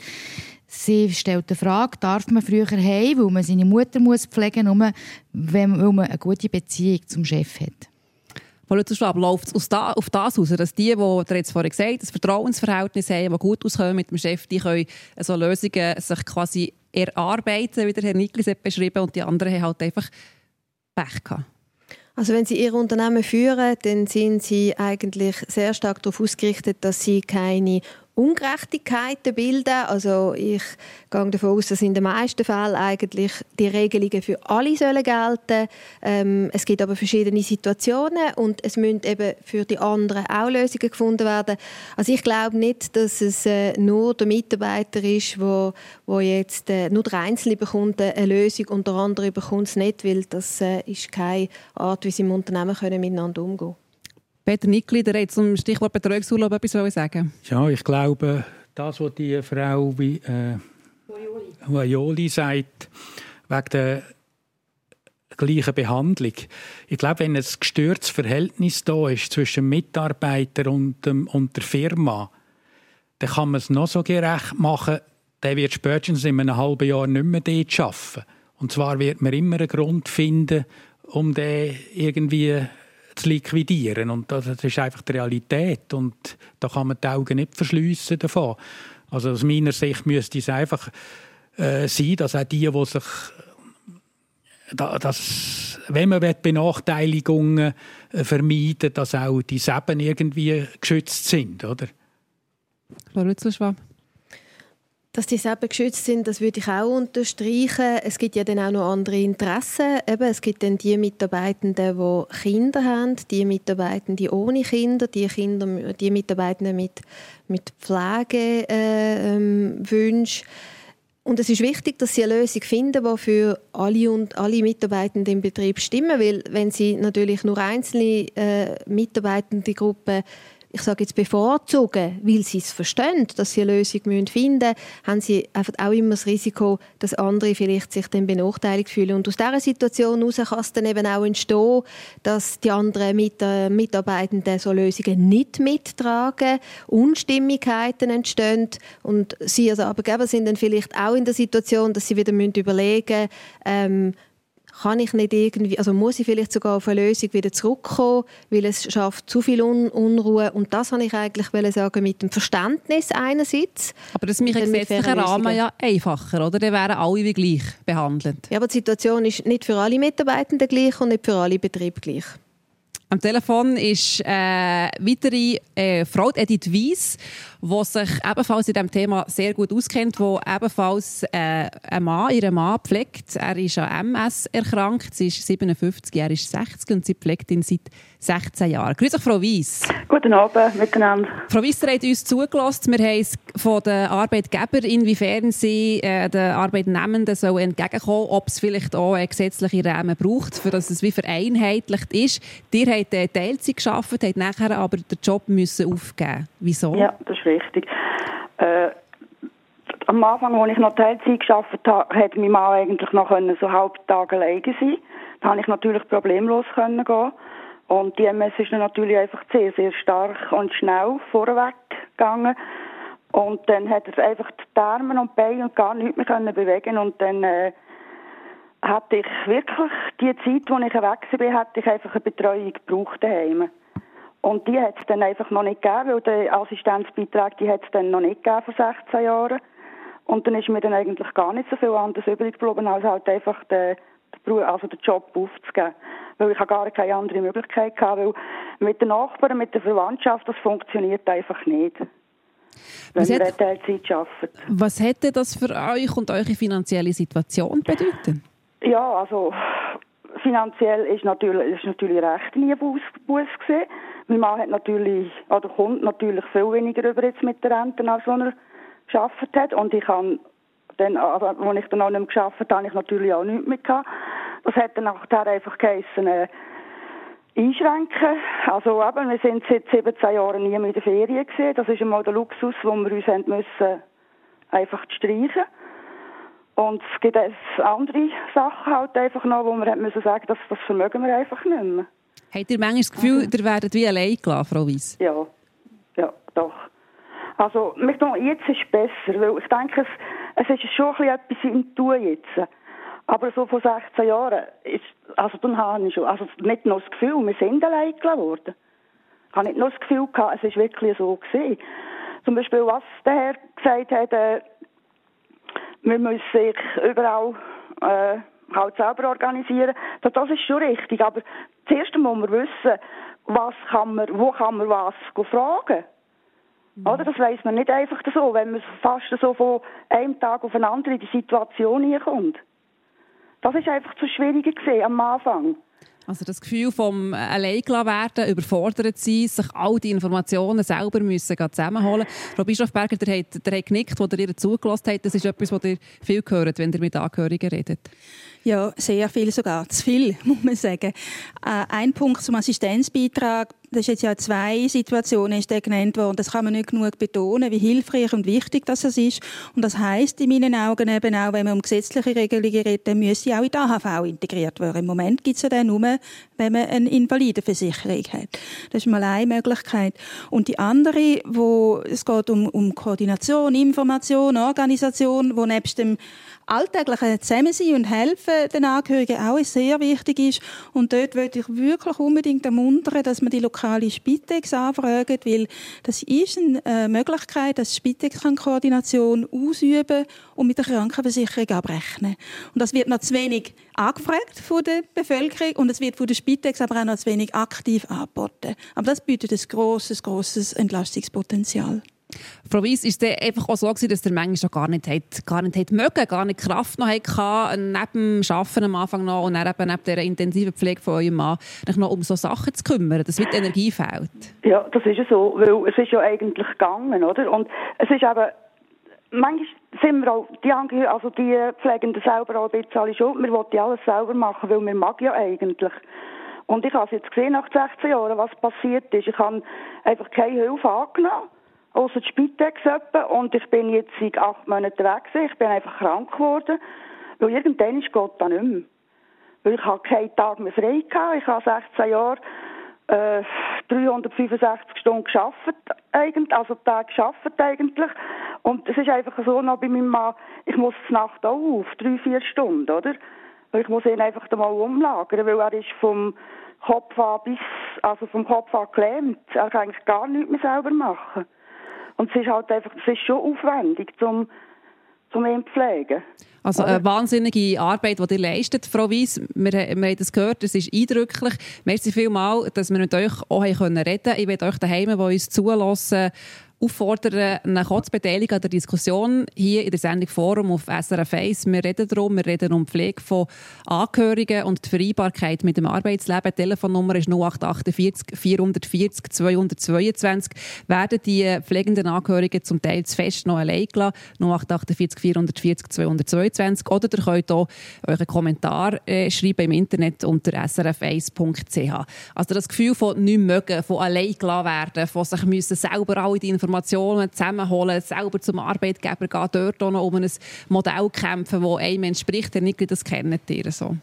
S8: sie stellt die Frage, darf man früher heim, weil man seine Mutter muss pflegen muss, weil man eine gute Beziehung zum Chef hat?
S4: Frau Lützelschwab, läuft es da, auf das aus, dass die, die ihr jetzt vorhin gesagt habt, das Vertrauensverhältnis haben, die gut auskommen mit dem Chef, die können so Lösungen sich quasi erarbeiten, wie der Herr Nickli es beschrieben, und die anderen haben halt einfach Pech gehabt.
S6: Also wenn Sie Ihr Unternehmen führen, dann sind Sie eigentlich sehr stark darauf ausgerichtet, dass Sie keine Ungerechtigkeiten bilden. Also ich gehe davon aus, dass in den meisten Fällen eigentlich die Regelungen für alle sollen gelten. Ähm, es gibt aber verschiedene Situationen und es müssen eben für die anderen auch Lösungen gefunden werden. Also ich glaube nicht, dass es äh, nur der Mitarbeiter ist, wo, wo jetzt äh, nur der Einzelne bekommt eine Lösung und der andere bekommt es nicht, weil das äh, ist keine Art, wie sie im Unternehmen können miteinander umgehen können.
S4: Peter Nickli, der hat zum Stichwort Betreuungsurlaub etwas sagen.
S7: Ja, ich glaube, das, was die Frau wie, äh, Vaioli sagt, wegen der gleichen Behandlung. Ich glaube, wenn ein gestörtes Verhältnis da ist zwischen dem Mitarbeiter und, dem, und der Firma, dann kann man es noch so gerecht machen, der wird spätestens in einem halben Jahr nicht mehr dort arbeiten. Und zwar wird man immer einen Grund finden, um den irgendwie zu liquidieren. Und das ist einfach die Realität. Und da kann man die Augen nicht verschliessen davon. Also aus meiner Sicht müsste es einfach äh, sein, dass auch die, die sich, da, dass, wenn man Benachteiligungen äh, vermeiden, dass auch die Seben irgendwie geschützt sind, oder?
S4: Frau Lützelschwab.
S6: Dass die eben geschützt sind, das würde ich auch unterstreichen. Es gibt ja dann auch noch andere Interessen. Eben, es gibt dann die Mitarbeitenden, die Kinder haben, die Mitarbeitenden ohne Kinder, die, Kinder, die Mitarbeitenden mit, mit Pflegewünschen. Äh, und es ist wichtig, dass sie eine Lösung finden, die für alle und alle Mitarbeitenden im Betrieb stimmen. Weil wenn sie natürlich nur einzelne äh, mitarbeitende Gruppen, ich sage jetzt bevorzugen, weil sie es verstehen, dass sie eine Lösung finden müssen, haben sie einfach auch immer das Risiko, dass andere vielleicht sich dann benachteiligt fühlen. Und aus dieser Situation heraus kann es dann eben auch entstehen, dass die anderen Mit- äh, Mitarbeitenden so Lösungen nicht mittragen, Unstimmigkeiten entstehen und sie als Arbeitgeber sind dann vielleicht auch in der Situation, dass sie wieder überlegen müssen, ähm, kann ich nicht irgendwie, also muss ich vielleicht sogar auf eine Lösung wieder zurückkommen, weil es schafft zu viel Un- Unruhe. Und das wollte ich eigentlich sagen mit dem Verständnis einerseits.
S4: Aber das macht einen gesetzlichen Rahmen ja einfacher, oder? Dann wären alle wie gleich behandelt.
S6: Ja, aber die Situation ist nicht für alle Mitarbeitenden gleich und nicht für alle Betriebe gleich.
S4: Am Telefon ist äh, weitere äh, Frau Edith Weiss, der sich ebenfalls in diesem Thema sehr gut auskennt, der ebenfalls äh, einen Mann, ihren Mann pflegt. Er ist an M S erkrankt, sie ist siebenundfünfzig, er ist sechzig und sie pflegt ihn seit sechzehn Jahren. Grüß euch, Frau Weiss.
S10: Guten Abend miteinander.
S4: Frau Weiss, ihr habt uns zugelassen. Wir haben es von den Arbeitgebern, inwiefern sie äh, den Arbeitnehmenden so entgegenkommen, ob es vielleicht auch einen gesetzlichen Rahmen braucht, für dass es wie vereinheitlicht ist. Ihr habt äh, Teilzeit gearbeitet, habt nachher aber den Job müssen aufgeben. Wieso?
S10: Ja, das ist richtig. Äh, am Anfang, als ich noch Teilzeit gearbeitet habe, hätte mein Mann eigentlich noch so Halbtage alleine sein. Da konnte ich natürlich problemlos gehen. Und die M S ist dann natürlich einfach sehr, sehr stark und schnell vorweg gegangen. Und dann hat er einfach die Arme und die Beine und gar nichts mehr können bewegen. Und dann äh, hatte ich wirklich die Zeit, wo ich weg war, hatte ich einfach eine Betreuung gebraucht daheim. Und die hat es dann einfach noch nicht gegeben, weil der Assistenzbeitrag, die hat es dann noch nicht gegeben vor sechzehn Jahren. Und dann ist mir dann eigentlich gar nicht so viel anderes übrig geblieben, als halt einfach den, den, also den Job aufzugeben. Weil ich gar keine andere Möglichkeit hatte, weil mit den Nachbarn, mit der Verwandtschaft, das funktioniert einfach nicht. Wenn ihr in Teilzeit arbeitet.
S4: Was hätte das für euch und eure finanzielle Situation bedeutet?
S10: Ja, also finanziell ist natürlich, ist natürlich recht nie Buß gewesen. Mein Mann hat natürlich, oder kommt natürlich viel weniger über jetzt mit der Rente, als er gearbeitet hat. Und ich kann dann, also, als ich dann auch nicht mehr gearbeitet habe, habe ich natürlich auch nichts mehr gehabt. Das hat dann nachher einfach geheissen, äh, einschränken. Also eben, wir sind seit siebzehn Jahren nie mehr in der Ferien gewesen. Das ist einmal der Luxus, den wir uns haben müssen, einfach streichen. Und es gibt andere Sachen halt einfach noch, wo wir müssen sagen, dass das vermögen wir einfach nicht mehr.
S4: Habt ihr manchmal das Gefühl, also, ihr werdet wie allein gelassen, Frau Weiss?
S10: Ja, ja, doch. Also, jetzt ist es besser, weil ich denke, es, es ist schon ein bisschen etwas im Tun jetzt. Aber so vor sechzehn Jahren, ist, also dann habe ich schon, also nicht nur das Gefühl, wir sind allein gelassen worden. Ich habe nicht nur das Gefühl gehabt, es ist wirklich so gewesen. Zum Beispiel, was der Herr gesagt hat, äh, wir müssen sich überall äh, halt selber organisieren. Das ist schon richtig, aber zuerst muss man wissen, was kann man, wo kann man was fragen. Mhm. Oder? Das weiss man nicht einfach so, wenn man fast so von einem Tag auf den anderen in die Situation hinkommt. Das war einfach zu schwierig gewesen am Anfang.
S4: Also das Gefühl vom alleingelassen werden, überfordert sein, sich all die Informationen selber müssen zusammenholen. Frau Bischofberger, der hat, der hat genickt, wo ihr zugelassen habt. Das ist etwas, was ihr viel hört, wenn ihr mit Angehörigen redet.
S5: Ja, sehr viel sogar. Zu viel, muss man sagen. Äh, ein Punkt zum Assistenzbeitrag. Das ist jetzt ja zwei Situationen ist der genannt worden. Das kann man nicht genug betonen, wie hilfreich und wichtig das ist. Und das heisst in meinen Augen eben auch, wenn man um gesetzliche Regelungen redet, dann müssen sie auch in die A H V integriert werden. Im Moment gibt es ja den nur, wenn man eine Invalidenversicherung hat. Das ist mal eine Möglichkeit. Und die andere, wo es geht um, um Koordination, Information, Organisation, wo nebst dem alltäglichen Zusammensein und Helfen den Angehörigen auch sehr wichtig ist. Und dort würde ich wirklich unbedingt ermuntern, dass man die lokale Spitex anfragt, weil das ist eine Möglichkeit, dass Spitex kann Koordination ausüben und mit der Krankenversicherung abrechnen. Und das wird noch zu wenig angefragt von der Bevölkerung und es wird von der Spitex aber auch noch zu wenig aktiv angeboten. Aber das bietet ein grosses, grosses Entlastungspotenzial.
S4: Frau Weiss, ist es einfach auch so gewesen, dass der manchmal schon gar nicht hat, gar nicht hat mögen, gar nicht Kraft noch hatte, neben dem Arbeiten am Anfang noch und dann eben neben dieser intensiven Pflege von eurem Mann, sich noch um so Sachen zu kümmern, dass wie die Energie fehlt?
S10: Ja, das ist ja so, weil es ist ja eigentlich gegangen, oder? Und es ist eben, manchmal sind wir auch, die Angehörigen, also die Pflegenden selber auch ein bisschen alle schuld, wir wollen ja alles selber machen, weil wir mag ja eigentlich. Und ich habe es jetzt gesehen nach sechzehn Jahren, was passiert ist. Ich habe einfach keine Hilfe angenommen. Ausser die Spitex und ich bin jetzt seit acht Monaten weg. Ich bin einfach krank geworden, weil irgendwann geht das nicht mehr. Weil ich habe keinen Tag mehr frei gehabt. Ich habe sechzehn Jahre äh, dreihundertfünfundsechzig Stunden gearbeitet, eigentlich, also Tage gearbeitet eigentlich. Und es ist einfach so noch bei meinem Mann, ich muss die Nacht auch auf, drei, vier Stunden, oder? Weil ich muss ihn einfach mal umlagern, weil er ist vom Kopf an bis, also vom Kopf an gelähmt. Er kann eigentlich gar nichts mehr selber machen. Und es ist halt einfach, es ist schon aufwendig, zum, zum ihn zu pflegen.
S4: Also eine wahnsinnige Arbeit, die ihr leistet, Frau Weiss. Wir, wir haben das gehört, es ist eindrücklich. Merci vielmals, dass wir mit euch auch reden können. Ich möchte euch daheim, die uns zulassen, auffordern, nach zu beteiligen an der Diskussion hier in der Sendung Forum auf S R F eins. Wir reden darum, wir reden um die Pflege von Angehörigen und die Vereinbarkeit mit dem Arbeitsleben. Die Telefonnummer ist null acht acht vier vier vier zwei zwei zwei. Werden die pflegenden Angehörigen zum Teil zu fest noch allein gelassen? null acht acht vier vier vier zwei zwei zwei. Oder ihr könnt auch euren Kommentar äh, schreiben im Internet unter s r f eins punkt c h. Also das Gefühl von nicht mögen, von allein gelassen werden, von sich müssen selber alle die Informationen zusammenholen, selber zum Arbeitgeber gehen, dort auch noch um ein Modell kämpfen, das einem entspricht. Herr Nickli, das kennen ihr so.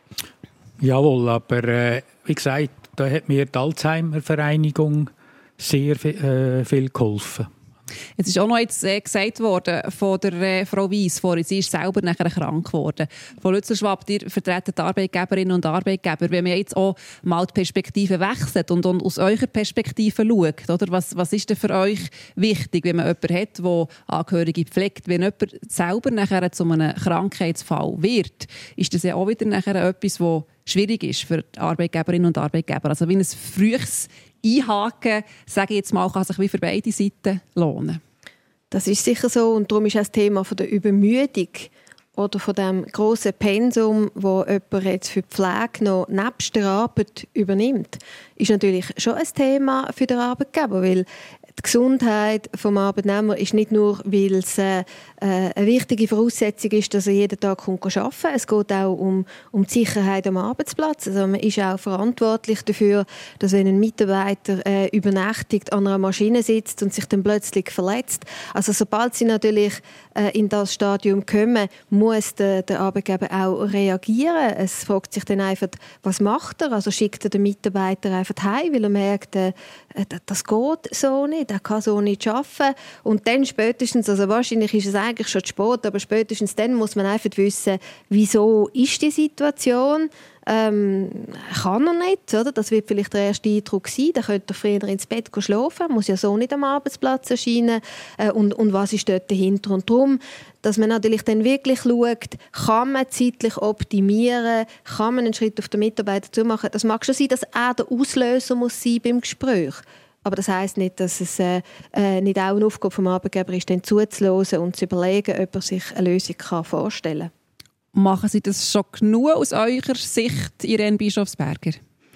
S7: Jawohl, aber äh, wie gesagt, da hat mir die Alzheimer-Vereinigung sehr äh, viel geholfen.
S4: Es ist auch noch jetzt, äh, gesagt worden von der äh, Frau Weiss vorhin, sie ist selber nachher krank geworden. Von Lützelschwab, ihr vertreten die Arbeitgeberinnen und Arbeitgeber. Wenn man jetzt auch mal die Perspektive wechselt und, und aus eurer Perspektive schaut, oder? Was, was ist denn für euch wichtig, wenn man jemanden hat, der Angehörige pflegt? Wenn jemand selber nachher zu einem Krankheitsfall wird, ist das ja auch wieder nachher etwas, was schwierig ist für die Arbeitgeberinnen und Arbeitgeber. Also wie ein frühes Einhaken, sage ich jetzt mal, kann sich wie für beide Seiten lohnen.
S6: Das ist sicher so und darum ist auch das Thema von der Übermüdung oder von dem grossen Pensum, wo jemand jetzt für die Pflege noch nebst der Arbeit übernimmt, ist natürlich schon ein Thema für den Arbeitgeber, weil die Gesundheit des Arbeitnehmers ist nicht nur, weil es äh, eine wichtige Voraussetzung ist, dass er jeden Tag arbeiten kann. Es geht auch um, um die Sicherheit am Arbeitsplatz. Also man ist auch verantwortlich dafür, dass wenn ein Mitarbeiter äh, übernächtigt an einer Maschine sitzt und sich dann plötzlich verletzt. Also sobald sie natürlich äh, in das Stadium kommen, muss der, der Arbeitgeber auch reagieren. Es fragt sich dann einfach, was macht er? Also schickt er den Mitarbeiter einfach heim, weil er merkt, äh, das geht so nicht, er kann so nicht arbeiten. Und dann spätestens, also wahrscheinlich ist es eigentlich schon zu spät, aber spätestens dann muss man einfach wissen, wieso ist die Situation, ähm, kann er nicht, oder? Das wird vielleicht der erste Eindruck sein, dann könnte er früher ins Bett schlafen, muss ja so nicht am Arbeitsplatz erscheinen äh, und, und was ist dort dahinter? Und darum, dass man natürlich dann wirklich schaut, kann man zeitlich optimieren, kann man einen Schritt auf den Mitarbeiter zu machen. Das mag schon sein, dass er der Auslöser muss sein beim Gespräch. Aber das heisst nicht, dass es äh, äh, nicht auch eine Aufgabe vom Arbeitgeber ist, dann zuzuhören und zu überlegen, ob er sich eine Lösung kann vorstellen kann.
S4: Machen Sie das schon genug aus eurer Sicht, Irene Bischofsberger?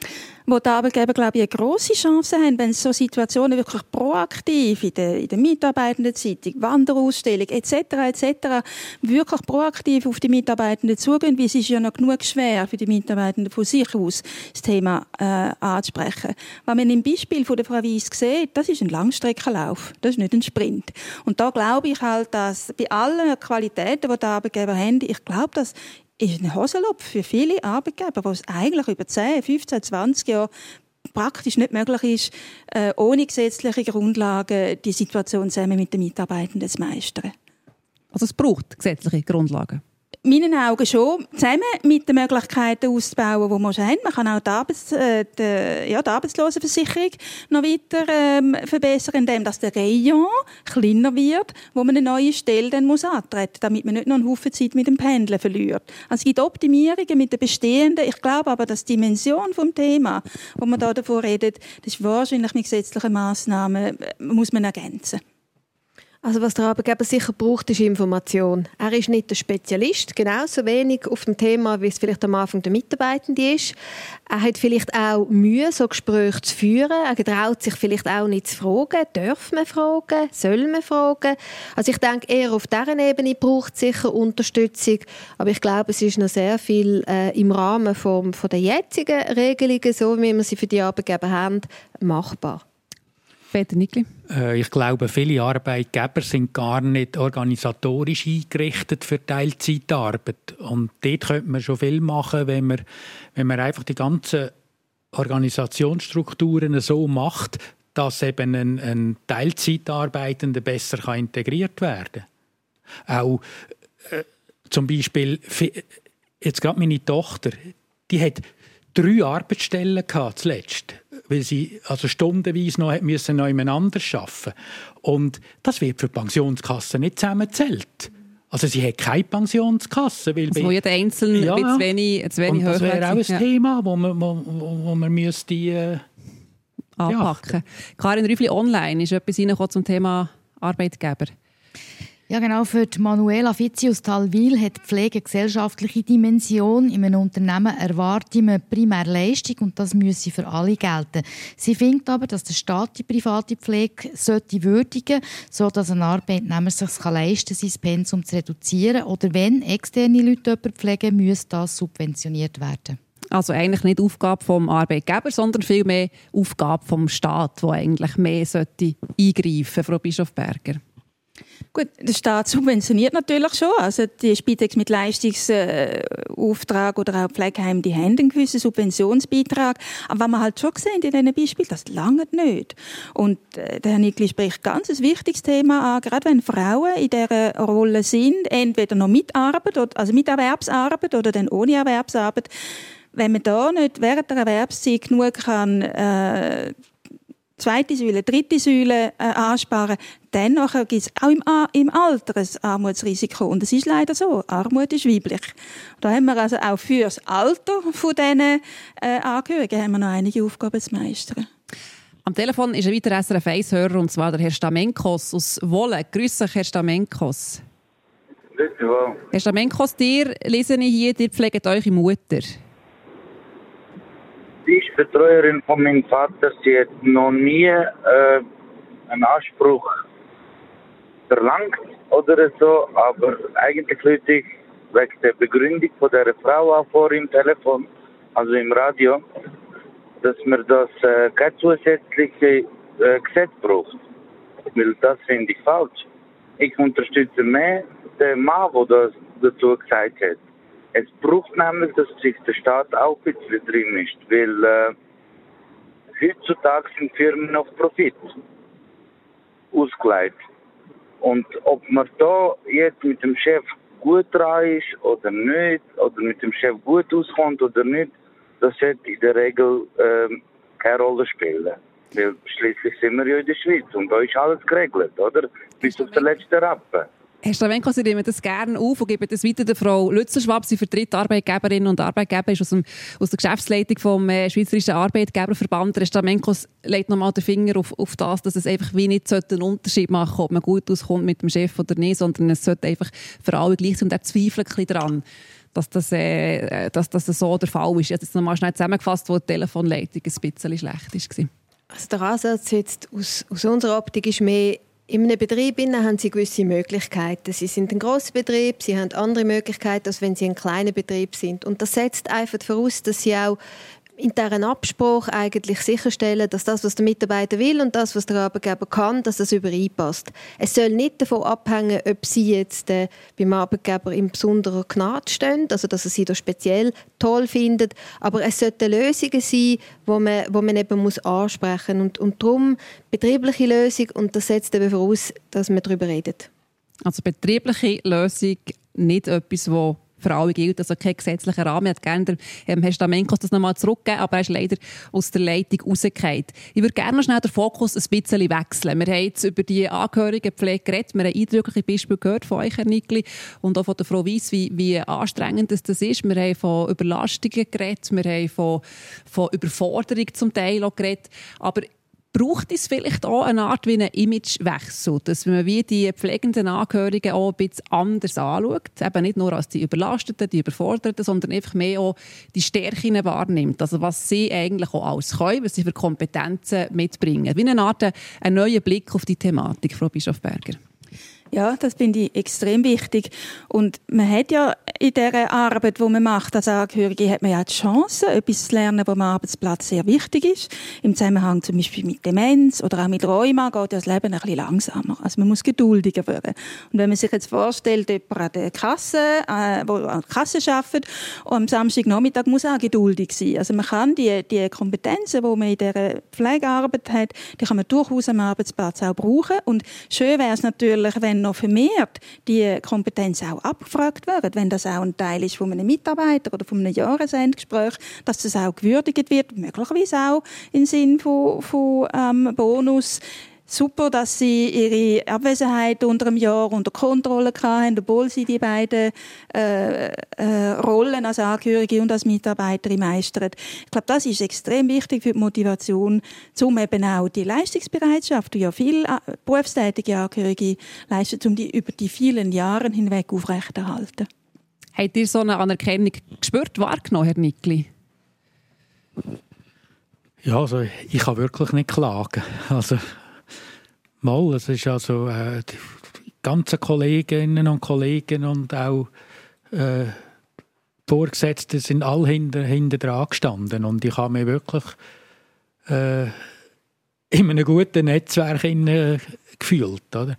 S5: Wo die Arbeitgeber, glaube ich, eine grosse Chance haben, wenn so Situationen wirklich proaktiv in der, in der Mitarbeitendenzeitung, Wanderausstellung et cetera et cetera wirklich proaktiv auf die Mitarbeitenden zugehen, weil es ist ja noch genug schwer für die Mitarbeitenden von sich aus, das Thema äh, anzusprechen. Was man im Beispiel von der Frau Weiss sieht, das ist ein Langstreckenlauf, das ist nicht ein Sprint. Und da glaube ich halt, dass bei allen Qualitäten, die die Arbeitgeber haben, ich glaube, dass ist ein Hosenlob für viele Arbeitgeber, wo es eigentlich über zehn, fünfzehn, zwanzig Jahre praktisch nicht möglich ist, äh, ohne gesetzliche Grundlagen die Situation zusammen mit den Mitarbeitenden zu meistern.
S4: Also es braucht gesetzliche Grundlagen?
S5: In meinen Augen schon, zusammen mit den Möglichkeiten auszubauen, die wir schon haben. Man kann auch die, Arbeits-, äh, die, ja, die Arbeitslosenversicherung noch weiter ähm, verbessern, indem dass der Rayon kleiner wird, wo man eine neue Stelle dann muss antreten muss, damit man nicht noch einen Haufen Zeit mit dem Pendeln verliert. Also es gibt Optimierungen mit den bestehenden. Ich glaube aber, dass die Dimension des Themas, wo man da davon redet, das ist wahrscheinlich mit gesetzlichen Massnahmen, muss man ergänzen.
S6: Also was der Arbeitgeber sicher braucht, ist Information. Er ist nicht der Spezialist, genauso wenig auf dem Thema, wie es vielleicht am Anfang der Mitarbeitende ist. Er hat vielleicht auch Mühe, so Gespräche zu führen. Er traut sich vielleicht auch nicht zu fragen. Darf man fragen? Soll man fragen? Also ich denke, eher auf dieser Ebene braucht es sicher Unterstützung. Aber ich glaube, es ist noch sehr viel äh, im Rahmen von, von der jetzigen Regelungen, so wie wir sie für die Arbeitgeber haben, machbar.
S4: Peter Nickli?
S7: Äh, ich glaube, viele Arbeitgeber sind gar nicht organisatorisch eingerichtet für Teilzeitarbeit. Und dort könnte man schon viel machen, wenn man, wenn man einfach die ganzen Organisationsstrukturen so macht, dass eben ein, ein Teilzeitarbeitender besser kann integriert werden kann. Auch äh, zum Beispiel, jetzt gerade meine Tochter, die hat drei Arbeitsstellen gehabt zuletzt, weil sie also stundenweise noch müssen noch jemand anders arbeiten. Und das wird für die Pensionskasse nicht zusammengezählt. Also sie hat keine Pensionskasse. Weil
S4: also wo jeder Einzelne
S7: ja,
S4: zu wenig, zu wenig
S7: und das wäre auch ein
S4: ja.
S7: Thema, wo man, wo, wo man müsste, äh,
S4: anpacken. Karin Rüffli, online ist etwas reingekommen zum Thema Arbeitgeber.
S8: Ja, genau. Für die Manuela Fizzi aus Talwil hat die Pflege eine gesellschaftliche Dimension. In einem Unternehmen erwartet man Primärleistung und das müsse für alle gelten. Sie findet aber, dass der Staat die private Pflege sollte würdigen, sodass ein Arbeitnehmer es sich leisten kann, sein Pensum zu reduzieren. Oder wenn externe Leute jemanden pflegen, müsse das subventioniert werden.
S4: Also eigentlich nicht Aufgabe vom Arbeitgeber, sondern vielmehr Aufgabe vom Staat, der eigentlich mehr sollte eingreifen, Frau Bischofberger.
S5: Gut, der Staat subventioniert natürlich schon. Also die Spitex mit Leistungsauftrag oder auch Pflegeheim, die haben einen gewissen Subventionsbeitrag. Aber was man halt schon sehen in diesen Beispielen, das langt nicht. Und äh, der Herr Nickli spricht ganz ein wichtiges Thema an, gerade wenn Frauen in dieser Rolle sind, entweder noch mit Arbeit, also mit Erwerbsarbeit oder dann ohne Erwerbsarbeit. Wenn man da nicht während der Erwerbszeit genug kann, äh, zweite Säule, dritte Säule äh, ansparen, dann gibt es auch im, im Alter ein Armutsrisiko. Und es ist leider so, Armut ist weiblich. Da haben wir also auch für das Alter von diesen äh, Angehörigen haben wir noch einige Aufgaben zu meistern.
S4: Am Telefon ist ein weiterer S R F eins-Hörer, und zwar der Herr Stamenkos aus Wohlen. Grüß dich, Herr Stamenkos.
S11: Grüß dich wohl.
S4: Herr Stamenkos, dir lese ich hier, ihr pflegt eure Mutter.
S11: Sie ist Betreuerin von meinem Vater. Sie hat noch nie äh, einen Anspruch verlangt oder so, aber eigentlich Leute ich wegen der Begründung von der Frau auch vor im Telefon, also im Radio, dass man das äh, kein zusätzliches äh, Gesetz braucht. Weil das finde ich falsch. Ich unterstütze mehr den Mann, der das dazu gesagt hat. Es braucht nämlich, dass sich der Staat auch ein bisschen drin mischt, weil äh, heutzutage sind Firmen auf Profit ausgelegt. Und ob man da jetzt mit dem Chef gut dran ist oder nicht, oder mit dem Chef gut auskommt oder nicht, das sollte in der Regel äh, keine Rolle spielen. Weil schließlich sind wir ja in der Schweiz und da ist alles geregelt, oder? Bis auf den letzten Rappen.
S4: Herr Stamenkos, Sie nehmen das gerne auf und geben das weiter der Frau Lützenschwab. Sie vertritt Arbeitgeberinnen und Arbeitgeber, ist aus, dem, aus der Geschäftsleitung vom äh, Schweizerischen Arbeitgeberverband. Herr Stamenkos legt nochmal den Finger auf, auf das, dass es einfach wie nicht einen Unterschied machen sollte, ob man gut auskommt mit dem Chef oder nicht, sondern es sollte einfach für alle gleich sein. Und er zweifelt ein bisschen daran, dass das, äh, dass das so der Fall ist. Ich habe jetzt nochmal schnell zusammengefasst, wo die Telefonleitung ein bisschen schlecht war.
S6: Also der Ansatz jetzt aus, aus unserer Optik ist mehr, in einem Betrieb haben sie gewisse Möglichkeiten. Sie sind ein grosser Betrieb, sie haben andere Möglichkeiten, als wenn sie ein kleiner Betrieb sind. Und das setzt einfach voraus, dass sie auch in deren Abspruch eigentlich sicherstellen, dass das, was der Mitarbeiter will und das, was der Arbeitgeber kann, dass das übereinpasst. Es soll nicht davon abhängen, ob sie jetzt äh, beim Arbeitgeber in besonderer Gnade stehen, also dass er sie da speziell toll findet, aber es sollten Lösungen sein, wo man, wo man eben muss ansprechen muss. Und, und darum betriebliche Lösung, und das setzt eben voraus, dass man darüber redet.
S4: Also betriebliche Lösung, nicht etwas, das für alle gilt, also kein gesetzlicher Rahmen. Ich hätte gerne den ähm, Herrn Stamenkos das nochmal zurückgeben, aber er ist leider aus der Leitung rausgefallen. Ich würde gerne noch schnell den Fokus ein bisschen wechseln. Wir haben jetzt über die Angehörigenpflege geredet. Wir haben eindrückliche Beispiele gehört von euch, Herr Nickli, und auch von der Frau Weiss, wie, wie anstrengend das ist. Wir haben von Überlastungen geredet, wir haben von, von Überforderung zum Teil auch geredet. Aber braucht es vielleicht auch eine Art wie einen Imagewechsel, dass man wie die pflegenden Angehörigen auch ein bisschen anders anschaut, eben nicht nur als die Überlasteten, die Überforderten, sondern einfach mehr auch die Stärken wahrnimmt, also was sie eigentlich auch alles können, was sie für Kompetenzen mitbringen. Wie eine Art ein neuer Blick auf die Thematik, Frau Bischofberger.
S5: Ja, das finde ich extrem wichtig. Und man hat ja in dieser Arbeit, die man macht als Angehörige, hat man ja die Chance, etwas zu lernen, was am Arbeitsplatz sehr wichtig ist. Im Zusammenhang zum Beispiel mit Demenz oder auch mit Rheuma geht das Leben ein bisschen langsamer. Also man muss geduldiger werden. Und wenn man sich jetzt vorstellt, jemand an der Kasse, äh, wo an der Kasse arbeitet, und am Samstagnachmittag muss auch geduldig sein. Also man kann die, die Kompetenzen, die man in dieser Pflegearbeit hat, die kann man durchaus am Arbeitsplatz auch brauchen. Und schön wäre es natürlich, wenn noch vermehrt die Kompetenzen auch abgefragt werden, wenn das auch ein Teil ist von einem Mitarbeiter oder von einem Jahresendgespräch, dass das auch gewürdigt wird, möglicherweise auch im Sinne von, von ähm, Bonus. super, dass sie ihre Abwesenheit unter einem Jahr unter Kontrolle hatten, obwohl sie die beiden äh, äh, Rollen als Angehörige und als Mitarbeiterin meistern. Ich glaube, das ist extrem wichtig für die Motivation, um eben auch die Leistungsbereitschaft, die ja viele berufstätige Angehörige leisten, um die über die vielen Jahre hinweg aufrechterhalten.
S4: Habt ihr so eine Anerkennung gespürt, wahrgenommen, Herr Nickli?
S7: Ja, also ich kann wirklich nicht klagen. Also mal, es ist also äh, die ganzen Kolleginnen und Kollegen und auch äh, Vorgesetzte sind alle hinter, hinter dran gestanden und ich habe mich wirklich äh, in einem guten Netzwerk in, gefühlt. Oder?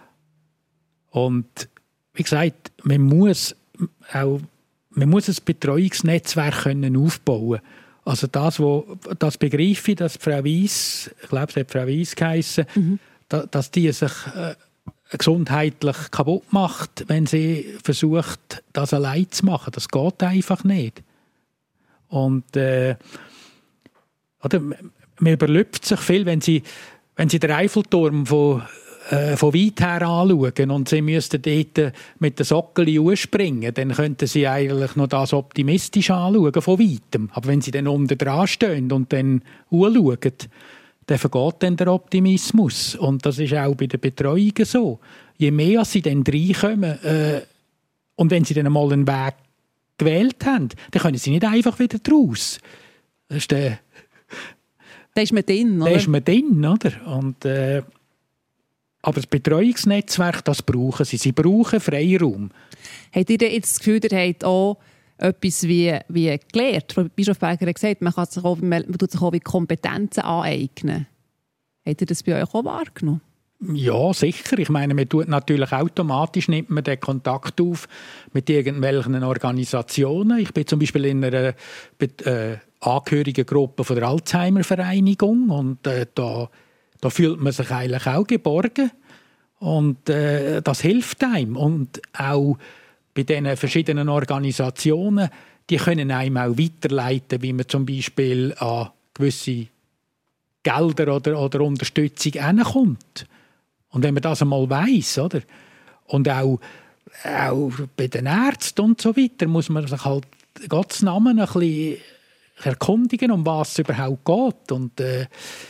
S7: Und wie gesagt, man muss auch man muss ein Betreuungsnetzwerk können aufbauen. Also das, wo, das begreife ich, dass Frau Weiss, ich glaube, es hat Frau Weiss geheissen, mhm. da, dass die sich äh, gesundheitlich kaputt macht, wenn sie versucht, das allein zu machen. Das geht einfach nicht. Und äh, oder, man überlüpft sich viel, wenn sie, wenn sie den Eiffelturm von von weit her anschauen und sie müssten dort mit den Sockeli ausspringen, dann könnten sie eigentlich noch das optimistisch anschauen, von weitem. Aber wenn sie dann unten dran stehen und dann anschauen, dann vergeht dann der Optimismus. Und das ist auch bei den Betreuungen so. Je mehr sie dann reinkommen äh, und wenn sie dann einmal einen Weg gewählt haben, dann können sie nicht einfach wieder raus. Das ist der...
S4: Da ist man drin, oder?
S7: Da ist man drin, oder? Und... Äh, Aber das Betreuungsnetzwerk, das brauchen sie. Sie brauchen Freiraum.
S4: Habt ihr denn jetzt das Gefühl, ihr habt auch etwas wie, wie gelernt? Frau Bischofberger hat gesagt, man kann sich auch, man tut sich auch wie Kompetenzen aneignen. Habt ihr das bei euch auch wahrgenommen?
S7: Ja, sicher. Ich meine, man tut natürlich automatisch, nimmt man den Kontakt auf mit irgendwelchen Organisationen. Ich bin zum Beispiel in einer äh, Angehörigengruppe von der Alzheimer-Vereinigung und äh, da Da fühlt man sich eigentlich auch geborgen und äh, das hilft einem. Und auch bei diesen verschiedenen Organisationen, die können einem auch weiterleiten, wie man zum Beispiel an gewisse Gelder oder, oder Unterstützung herankommt. Und wenn man das einmal weiss, oder? Und auch, auch bei den Ärzten und so weiter muss man sich halt Gottes Namen ein bisschen erkundigen, um was es überhaupt geht. Und äh,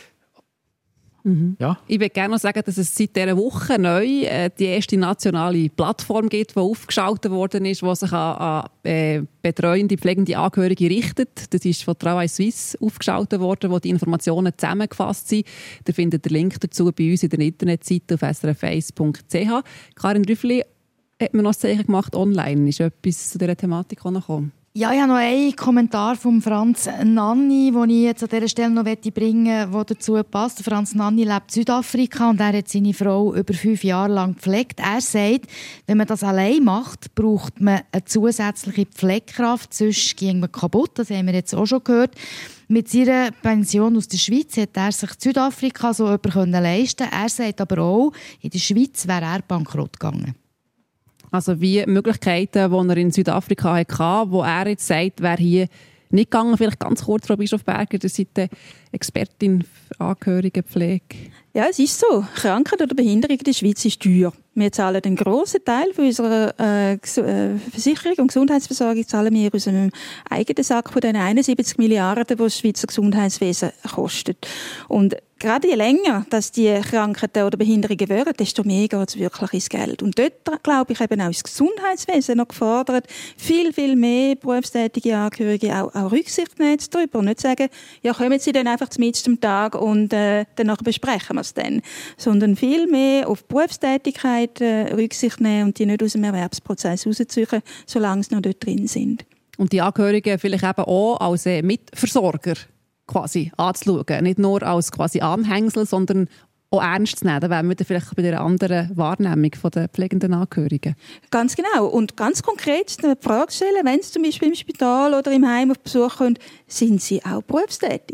S4: Mhm.
S7: Ja.
S4: Ich würde gerne noch sagen, dass es seit dieser Woche neu äh, die erste nationale Plattform gibt, die aufgeschaltet worden ist, die sich an, an äh, betreuende, pflegende Angehörige richtet. Das ist von Travail Suisse aufgeschaltet worden, wo die Informationen zusammengefasst sind. Ihr findet den Link dazu bei uns in der Internetseite auf s r f eins punkt c h. Karin Rüffli hat mir noch ein Zeichen gemacht online. Ist etwas zu dieser Thematik gekommen?
S8: Ja, ich habe noch einen Kommentar von Franz Nanni, den ich jetzt an dieser Stelle noch bringen möchte, der dazu passt. Franz Nanni lebt in Südafrika und er hat seine Frau über fünf Jahre lang gepflegt. Er sagt, wenn man das allein macht, braucht man eine zusätzliche Pflegekraft, sonst ging man kaputt. Das haben wir jetzt auch schon gehört. Mit seiner Pension aus der Schweiz hat er sich in Südafrika so jemanden leisten können. Er sagt aber auch, in der Schweiz wäre er bankrott gegangen.
S4: Also wie Möglichkeiten, die er in Südafrika hatte, wo er jetzt sagt, wäre hier nicht gegangen. Vielleicht ganz kurz, Frau Bischofberger, ihr seid Expertin für Angehörigenpflege.
S5: Ja, es ist so. Krankheit oder Behinderung in der Schweiz ist teuer. Wir zahlen einen grossen Teil von unserer äh, Versicherung und Gesundheitsversorgung zahlen wir aus einem eigenen Sack von den einundsiebzig Milliarden, die das Schweizer Gesundheitswesen kostet. Und gerade je länger dass die Krankheiten oder Behinderungen werden, desto mehr geht es wirklich ins Geld. Und dort, glaube ich, eben auch das Gesundheitswesen noch gefordert, viel, viel mehr berufstätige Angehörige auch, auch Rücksicht nehmen darüber. Und nicht sagen, ja, kommen Sie dann einfach zum am Tag und äh, danach besprechen wir es dann. Sondern viel mehr auf Berufstätigkeit äh, Rücksicht nehmen und die nicht aus dem Erwerbsprozess rausziehen, solange sie noch dort drin sind.
S4: Und die Angehörigen vielleicht eben auch als äh, Mitversorger quasi anzuschauen. Nicht nur als quasi Anhängsel, sondern auch ernst zu nehmen. Da wären wir dann vielleicht bei der anderen Wahrnehmung der pflegenden Angehörigen. Ganz genau. Und ganz konkret die Frage stellen, wenn Sie zum Beispiel im Spital oder im Heim auf Besuch kommen, sind Sie auch berufstätig?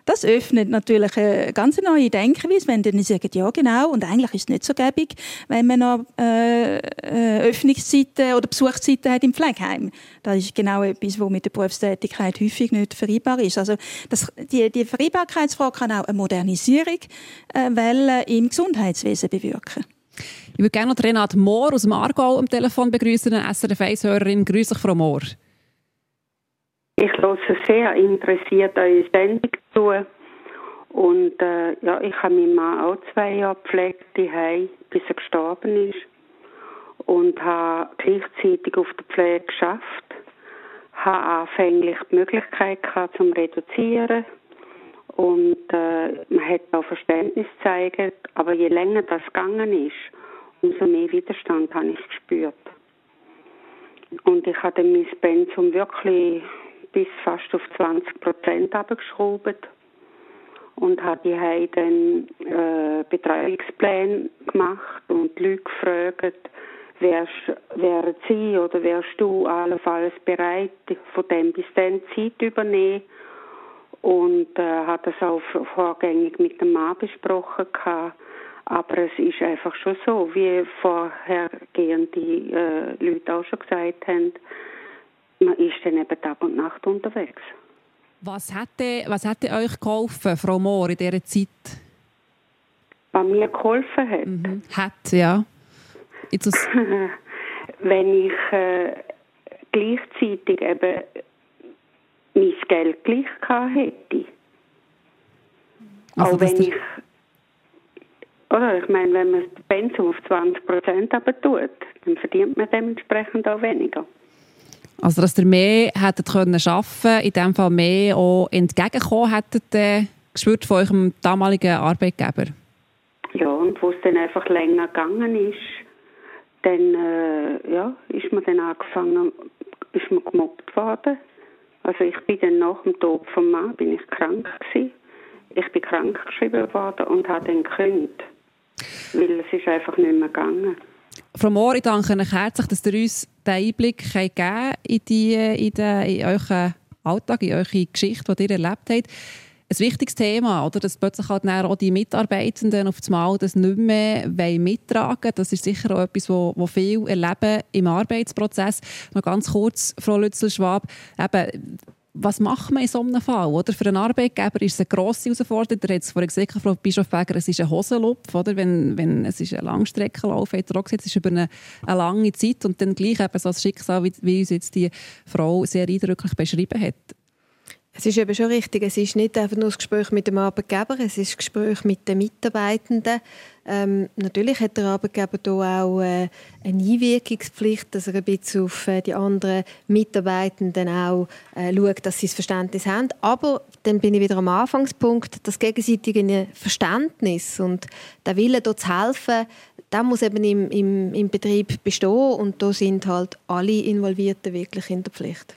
S5: Das öffnet natürlich eine ganz neue Denkweise, wenn dann sagen, ja genau, und eigentlich ist es nicht so gäbig, wenn man noch äh, äh, Öffnungszeiten oder Besuchszeiten hat im Pflegeheim. Das ist genau etwas, was mit der Berufstätigkeit häufig nicht vereinbar ist. Also das, die, die Vereinbarkeitsfrage kann auch eine Modernisierung äh, Welle im Gesundheitswesen bewirken.
S4: Ich würde gerne noch Renate Mohr aus dem Aargau am Telefon begrüßen, eine S R F eins-Hörerin. Grüß dich, Frau Mohr.
S12: Ich höre sehr interessiert eure Sendung zu. Und äh, ja, ich habe meinen Mann auch zwei Jahre gepflegt, daheim, bis er gestorben ist. Und habe gleichzeitig auf der Pflege geschafft. Habe anfänglich die Möglichkeit gehabt, zum Reduzieren. Und äh, man hat auch Verständnis gezeigt. Aber je länger das gegangen ist, umso mehr Widerstand habe ich gespürt. Und ich habe dann mein Pensum wirklich bis fast auf zwanzig Prozent abgeschraubt und habe die Heim dann äh, Betreuungspläne gemacht und die Leute gefragt, wärst, wären sie oder wärst du allenfalls bereit, von dem bis dann Zeit übernehmen, und äh, habe das auch vorgängig mit dem Mann besprochen gehabt. Aber es ist einfach schon so, wie vorhergehende äh, Leute auch schon gesagt haben, man ist dann eben Tag und Nacht unterwegs.
S4: Was hätte, was hätte euch geholfen, Frau Mohr, in dieser Zeit?
S12: Was mir geholfen hat?
S4: Mhm. Hat, ja. Jetzt
S12: Wenn ich äh, gleichzeitig eben mein Geld gleich gehabt hätte.
S4: Also,
S12: auch wenn ich... Oder ich meine, wenn man das Pensum auf zwanzig Prozent aber tut, dann verdient man dementsprechend auch weniger.
S4: Also, dass ihr mehr hättet können arbeiten, in dem Fall mehr auch entgegenkommen hättet, äh, gespürt von eurem damaligen Arbeitgeber?
S12: Ja, und wo es dann einfach länger gegangen ist, dann äh, ja, ist man dann angefangen, ist man gemobbt worden. Also ich bin dann nach dem Tod vom Mann bin ich krank gewesen. Ich bin krank geschrieben worden und habe dann gekündigt, weil es ist einfach nicht mehr gegangen.
S4: Frau Mohr, ich danke Ihnen herzlich, dass ihr uns den Einblick gegeben in, die, in, den, in euren Alltag, in eure Geschichte, die ihr erlebt habt. Ein wichtiges Thema, oder? Dass plötzlich halt auch die Mitarbeitenden auf das Mal das nicht mehr mittragen wollen. Das ist sicher auch etwas, was viele erleben im Arbeitsprozess. Noch ganz kurz, Frau Lützel-Schwab, eben, was macht man in so einem Fall? Oder? Für einen Arbeitgeber ist es eine grosse Herausforderung. Ihr habt es vorhin gesagt, Frau Bischofberger, es ist ein Hosenlupf. Oder? Wenn, wenn es ist ein Langstreckenlauf, hat er auch gesagt, es ist über eine, eine lange Zeit und dann gleich eben so ein Schicksal, wie, wie uns jetzt die Frau sehr eindrücklich beschrieben hat.
S6: Es ist eben schon richtig, es ist nicht einfach nur das Gespräch mit dem Arbeitgeber, es ist das Gespräch mit den Mitarbeitenden. Ähm, natürlich hat der Arbeitgeber hier auch äh, eine Einwirkungspflicht, dass er ein bisschen auf äh, die anderen Mitarbeitenden auch äh, schaut, dass sie das Verständnis haben. Aber dann bin ich wieder am Anfangspunkt, das gegenseitige Verständnis und der Wille, hier zu helfen, der muss eben im, im, im Betrieb bestehen und da sind halt alle Involvierten wirklich in der Pflicht.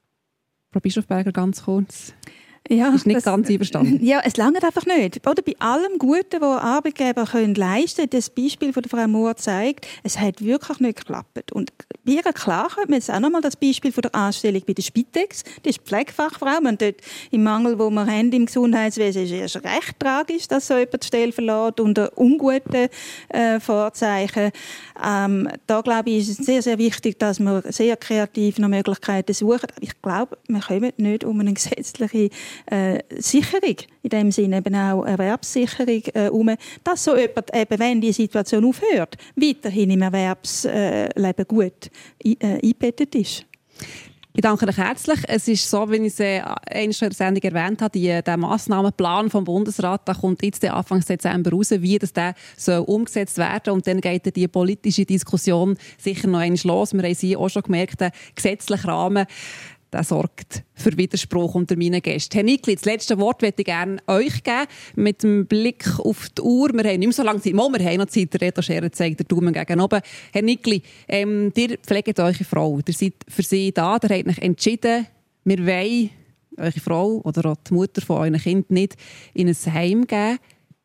S4: Frau Bischofberger, ganz kurz.
S5: Ja,
S4: ist nicht
S5: das,
S4: ganz einverstanden.
S5: Ja, es langt einfach nicht. Oder bei allem Guten, was Arbeitgeber können leisten können, das Beispiel von der Frau Mohr zeigt, es hat wirklich nicht geklappt. Und bei ihr klar könnte man jetzt auch nochmal das Beispiel von der Anstellung bei der Spitex. Die ist Pflegefachfrau. Und dort im Mangel, den wir haben im Gesundheitswesen, ist es recht tragisch, dass so jemand die Stelle verlässt unter unguten äh, Vorzeichen. Ähm, da glaube ich, ist es sehr, sehr wichtig, dass wir sehr kreativ noch Möglichkeiten suchen. Aber ich glaube, wir kommen nicht um eine gesetzliche Äh, Sicherung, in dem Sinne eben auch Erwerbssicherung äh, um, dass so jemand, eben, wenn die Situation aufhört, weiterhin im Erwerbsleben gut äh, eingebettet ist.
S4: Ich danke euch herzlich. Es ist so, wie ich es äh, in der Sendung erwähnt habe, die, der Massnahmenplan vom Bundesrat, da kommt jetzt Anfang Dezember raus, wie das der soll umgesetzt werden, und dann geht die politische Diskussion sicher noch einmal los. Wir haben sie auch schon gemerkt, der gesetzliche Rahmen, der sorgt für Widerspruch unter meinen Gästen. Herr Nickli, das letzte Wort möchte ich gerne euch geben, mit dem Blick auf die Uhr. Wir haben nicht mehr so lange Zeit. Mal, wir haben noch Zeit. Der Reto Scherer zeigt den Daumen gegen oben. Herr Nickli, ähm, ihr pflegt eure Frau. Ihr seid für sie da. Ihr habt euch entschieden, wir wollen eure Frau oder auch die Mutter von euren Kind nicht in ein Heim geben.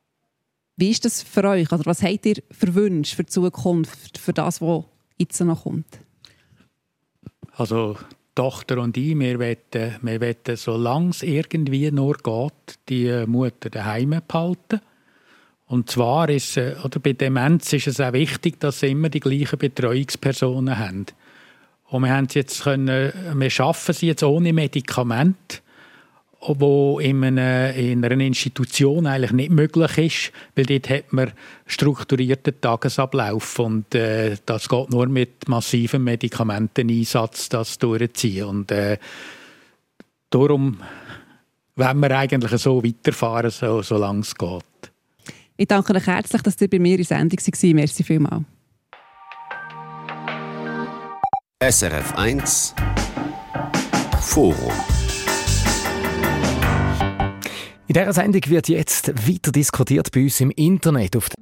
S4: Wie ist das für euch? Oder was habt ihr für Wünsche für die Zukunft, für das, was jetzt noch kommt?
S7: Also Tochter und ich, wir wollen, wir wollen, solange es irgendwie nur geht, die Mutter daheim behalten. Und zwar ist, oder bei Demenz ist es auch wichtig, dass sie immer die gleichen Betreuungspersonen haben. Und wir, haben jetzt können, wir schaffen sie jetzt ohne Medikamente, wo in einer, in einer Institution eigentlich nicht möglich ist, weil dort hat man strukturierten Tagesablauf und äh, das geht nur mit massivem Medikamenteneinsatz, das durchziehen. Und äh, darum wollen wir eigentlich so weiterfahren, so, solange es geht.
S4: Ich danke euch herzlich, dass ihr bei mir in der Sendung wart. Merci vielmals.
S2: S R F eins Forum.
S3: In dieser Sendung wird jetzt weiter diskutiert bei uns im Internet. Auf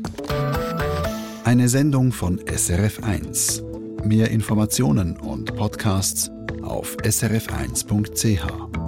S1: Eine Sendung von S R F eins. Mehr Informationen und Podcasts auf s r f eins punkt c h.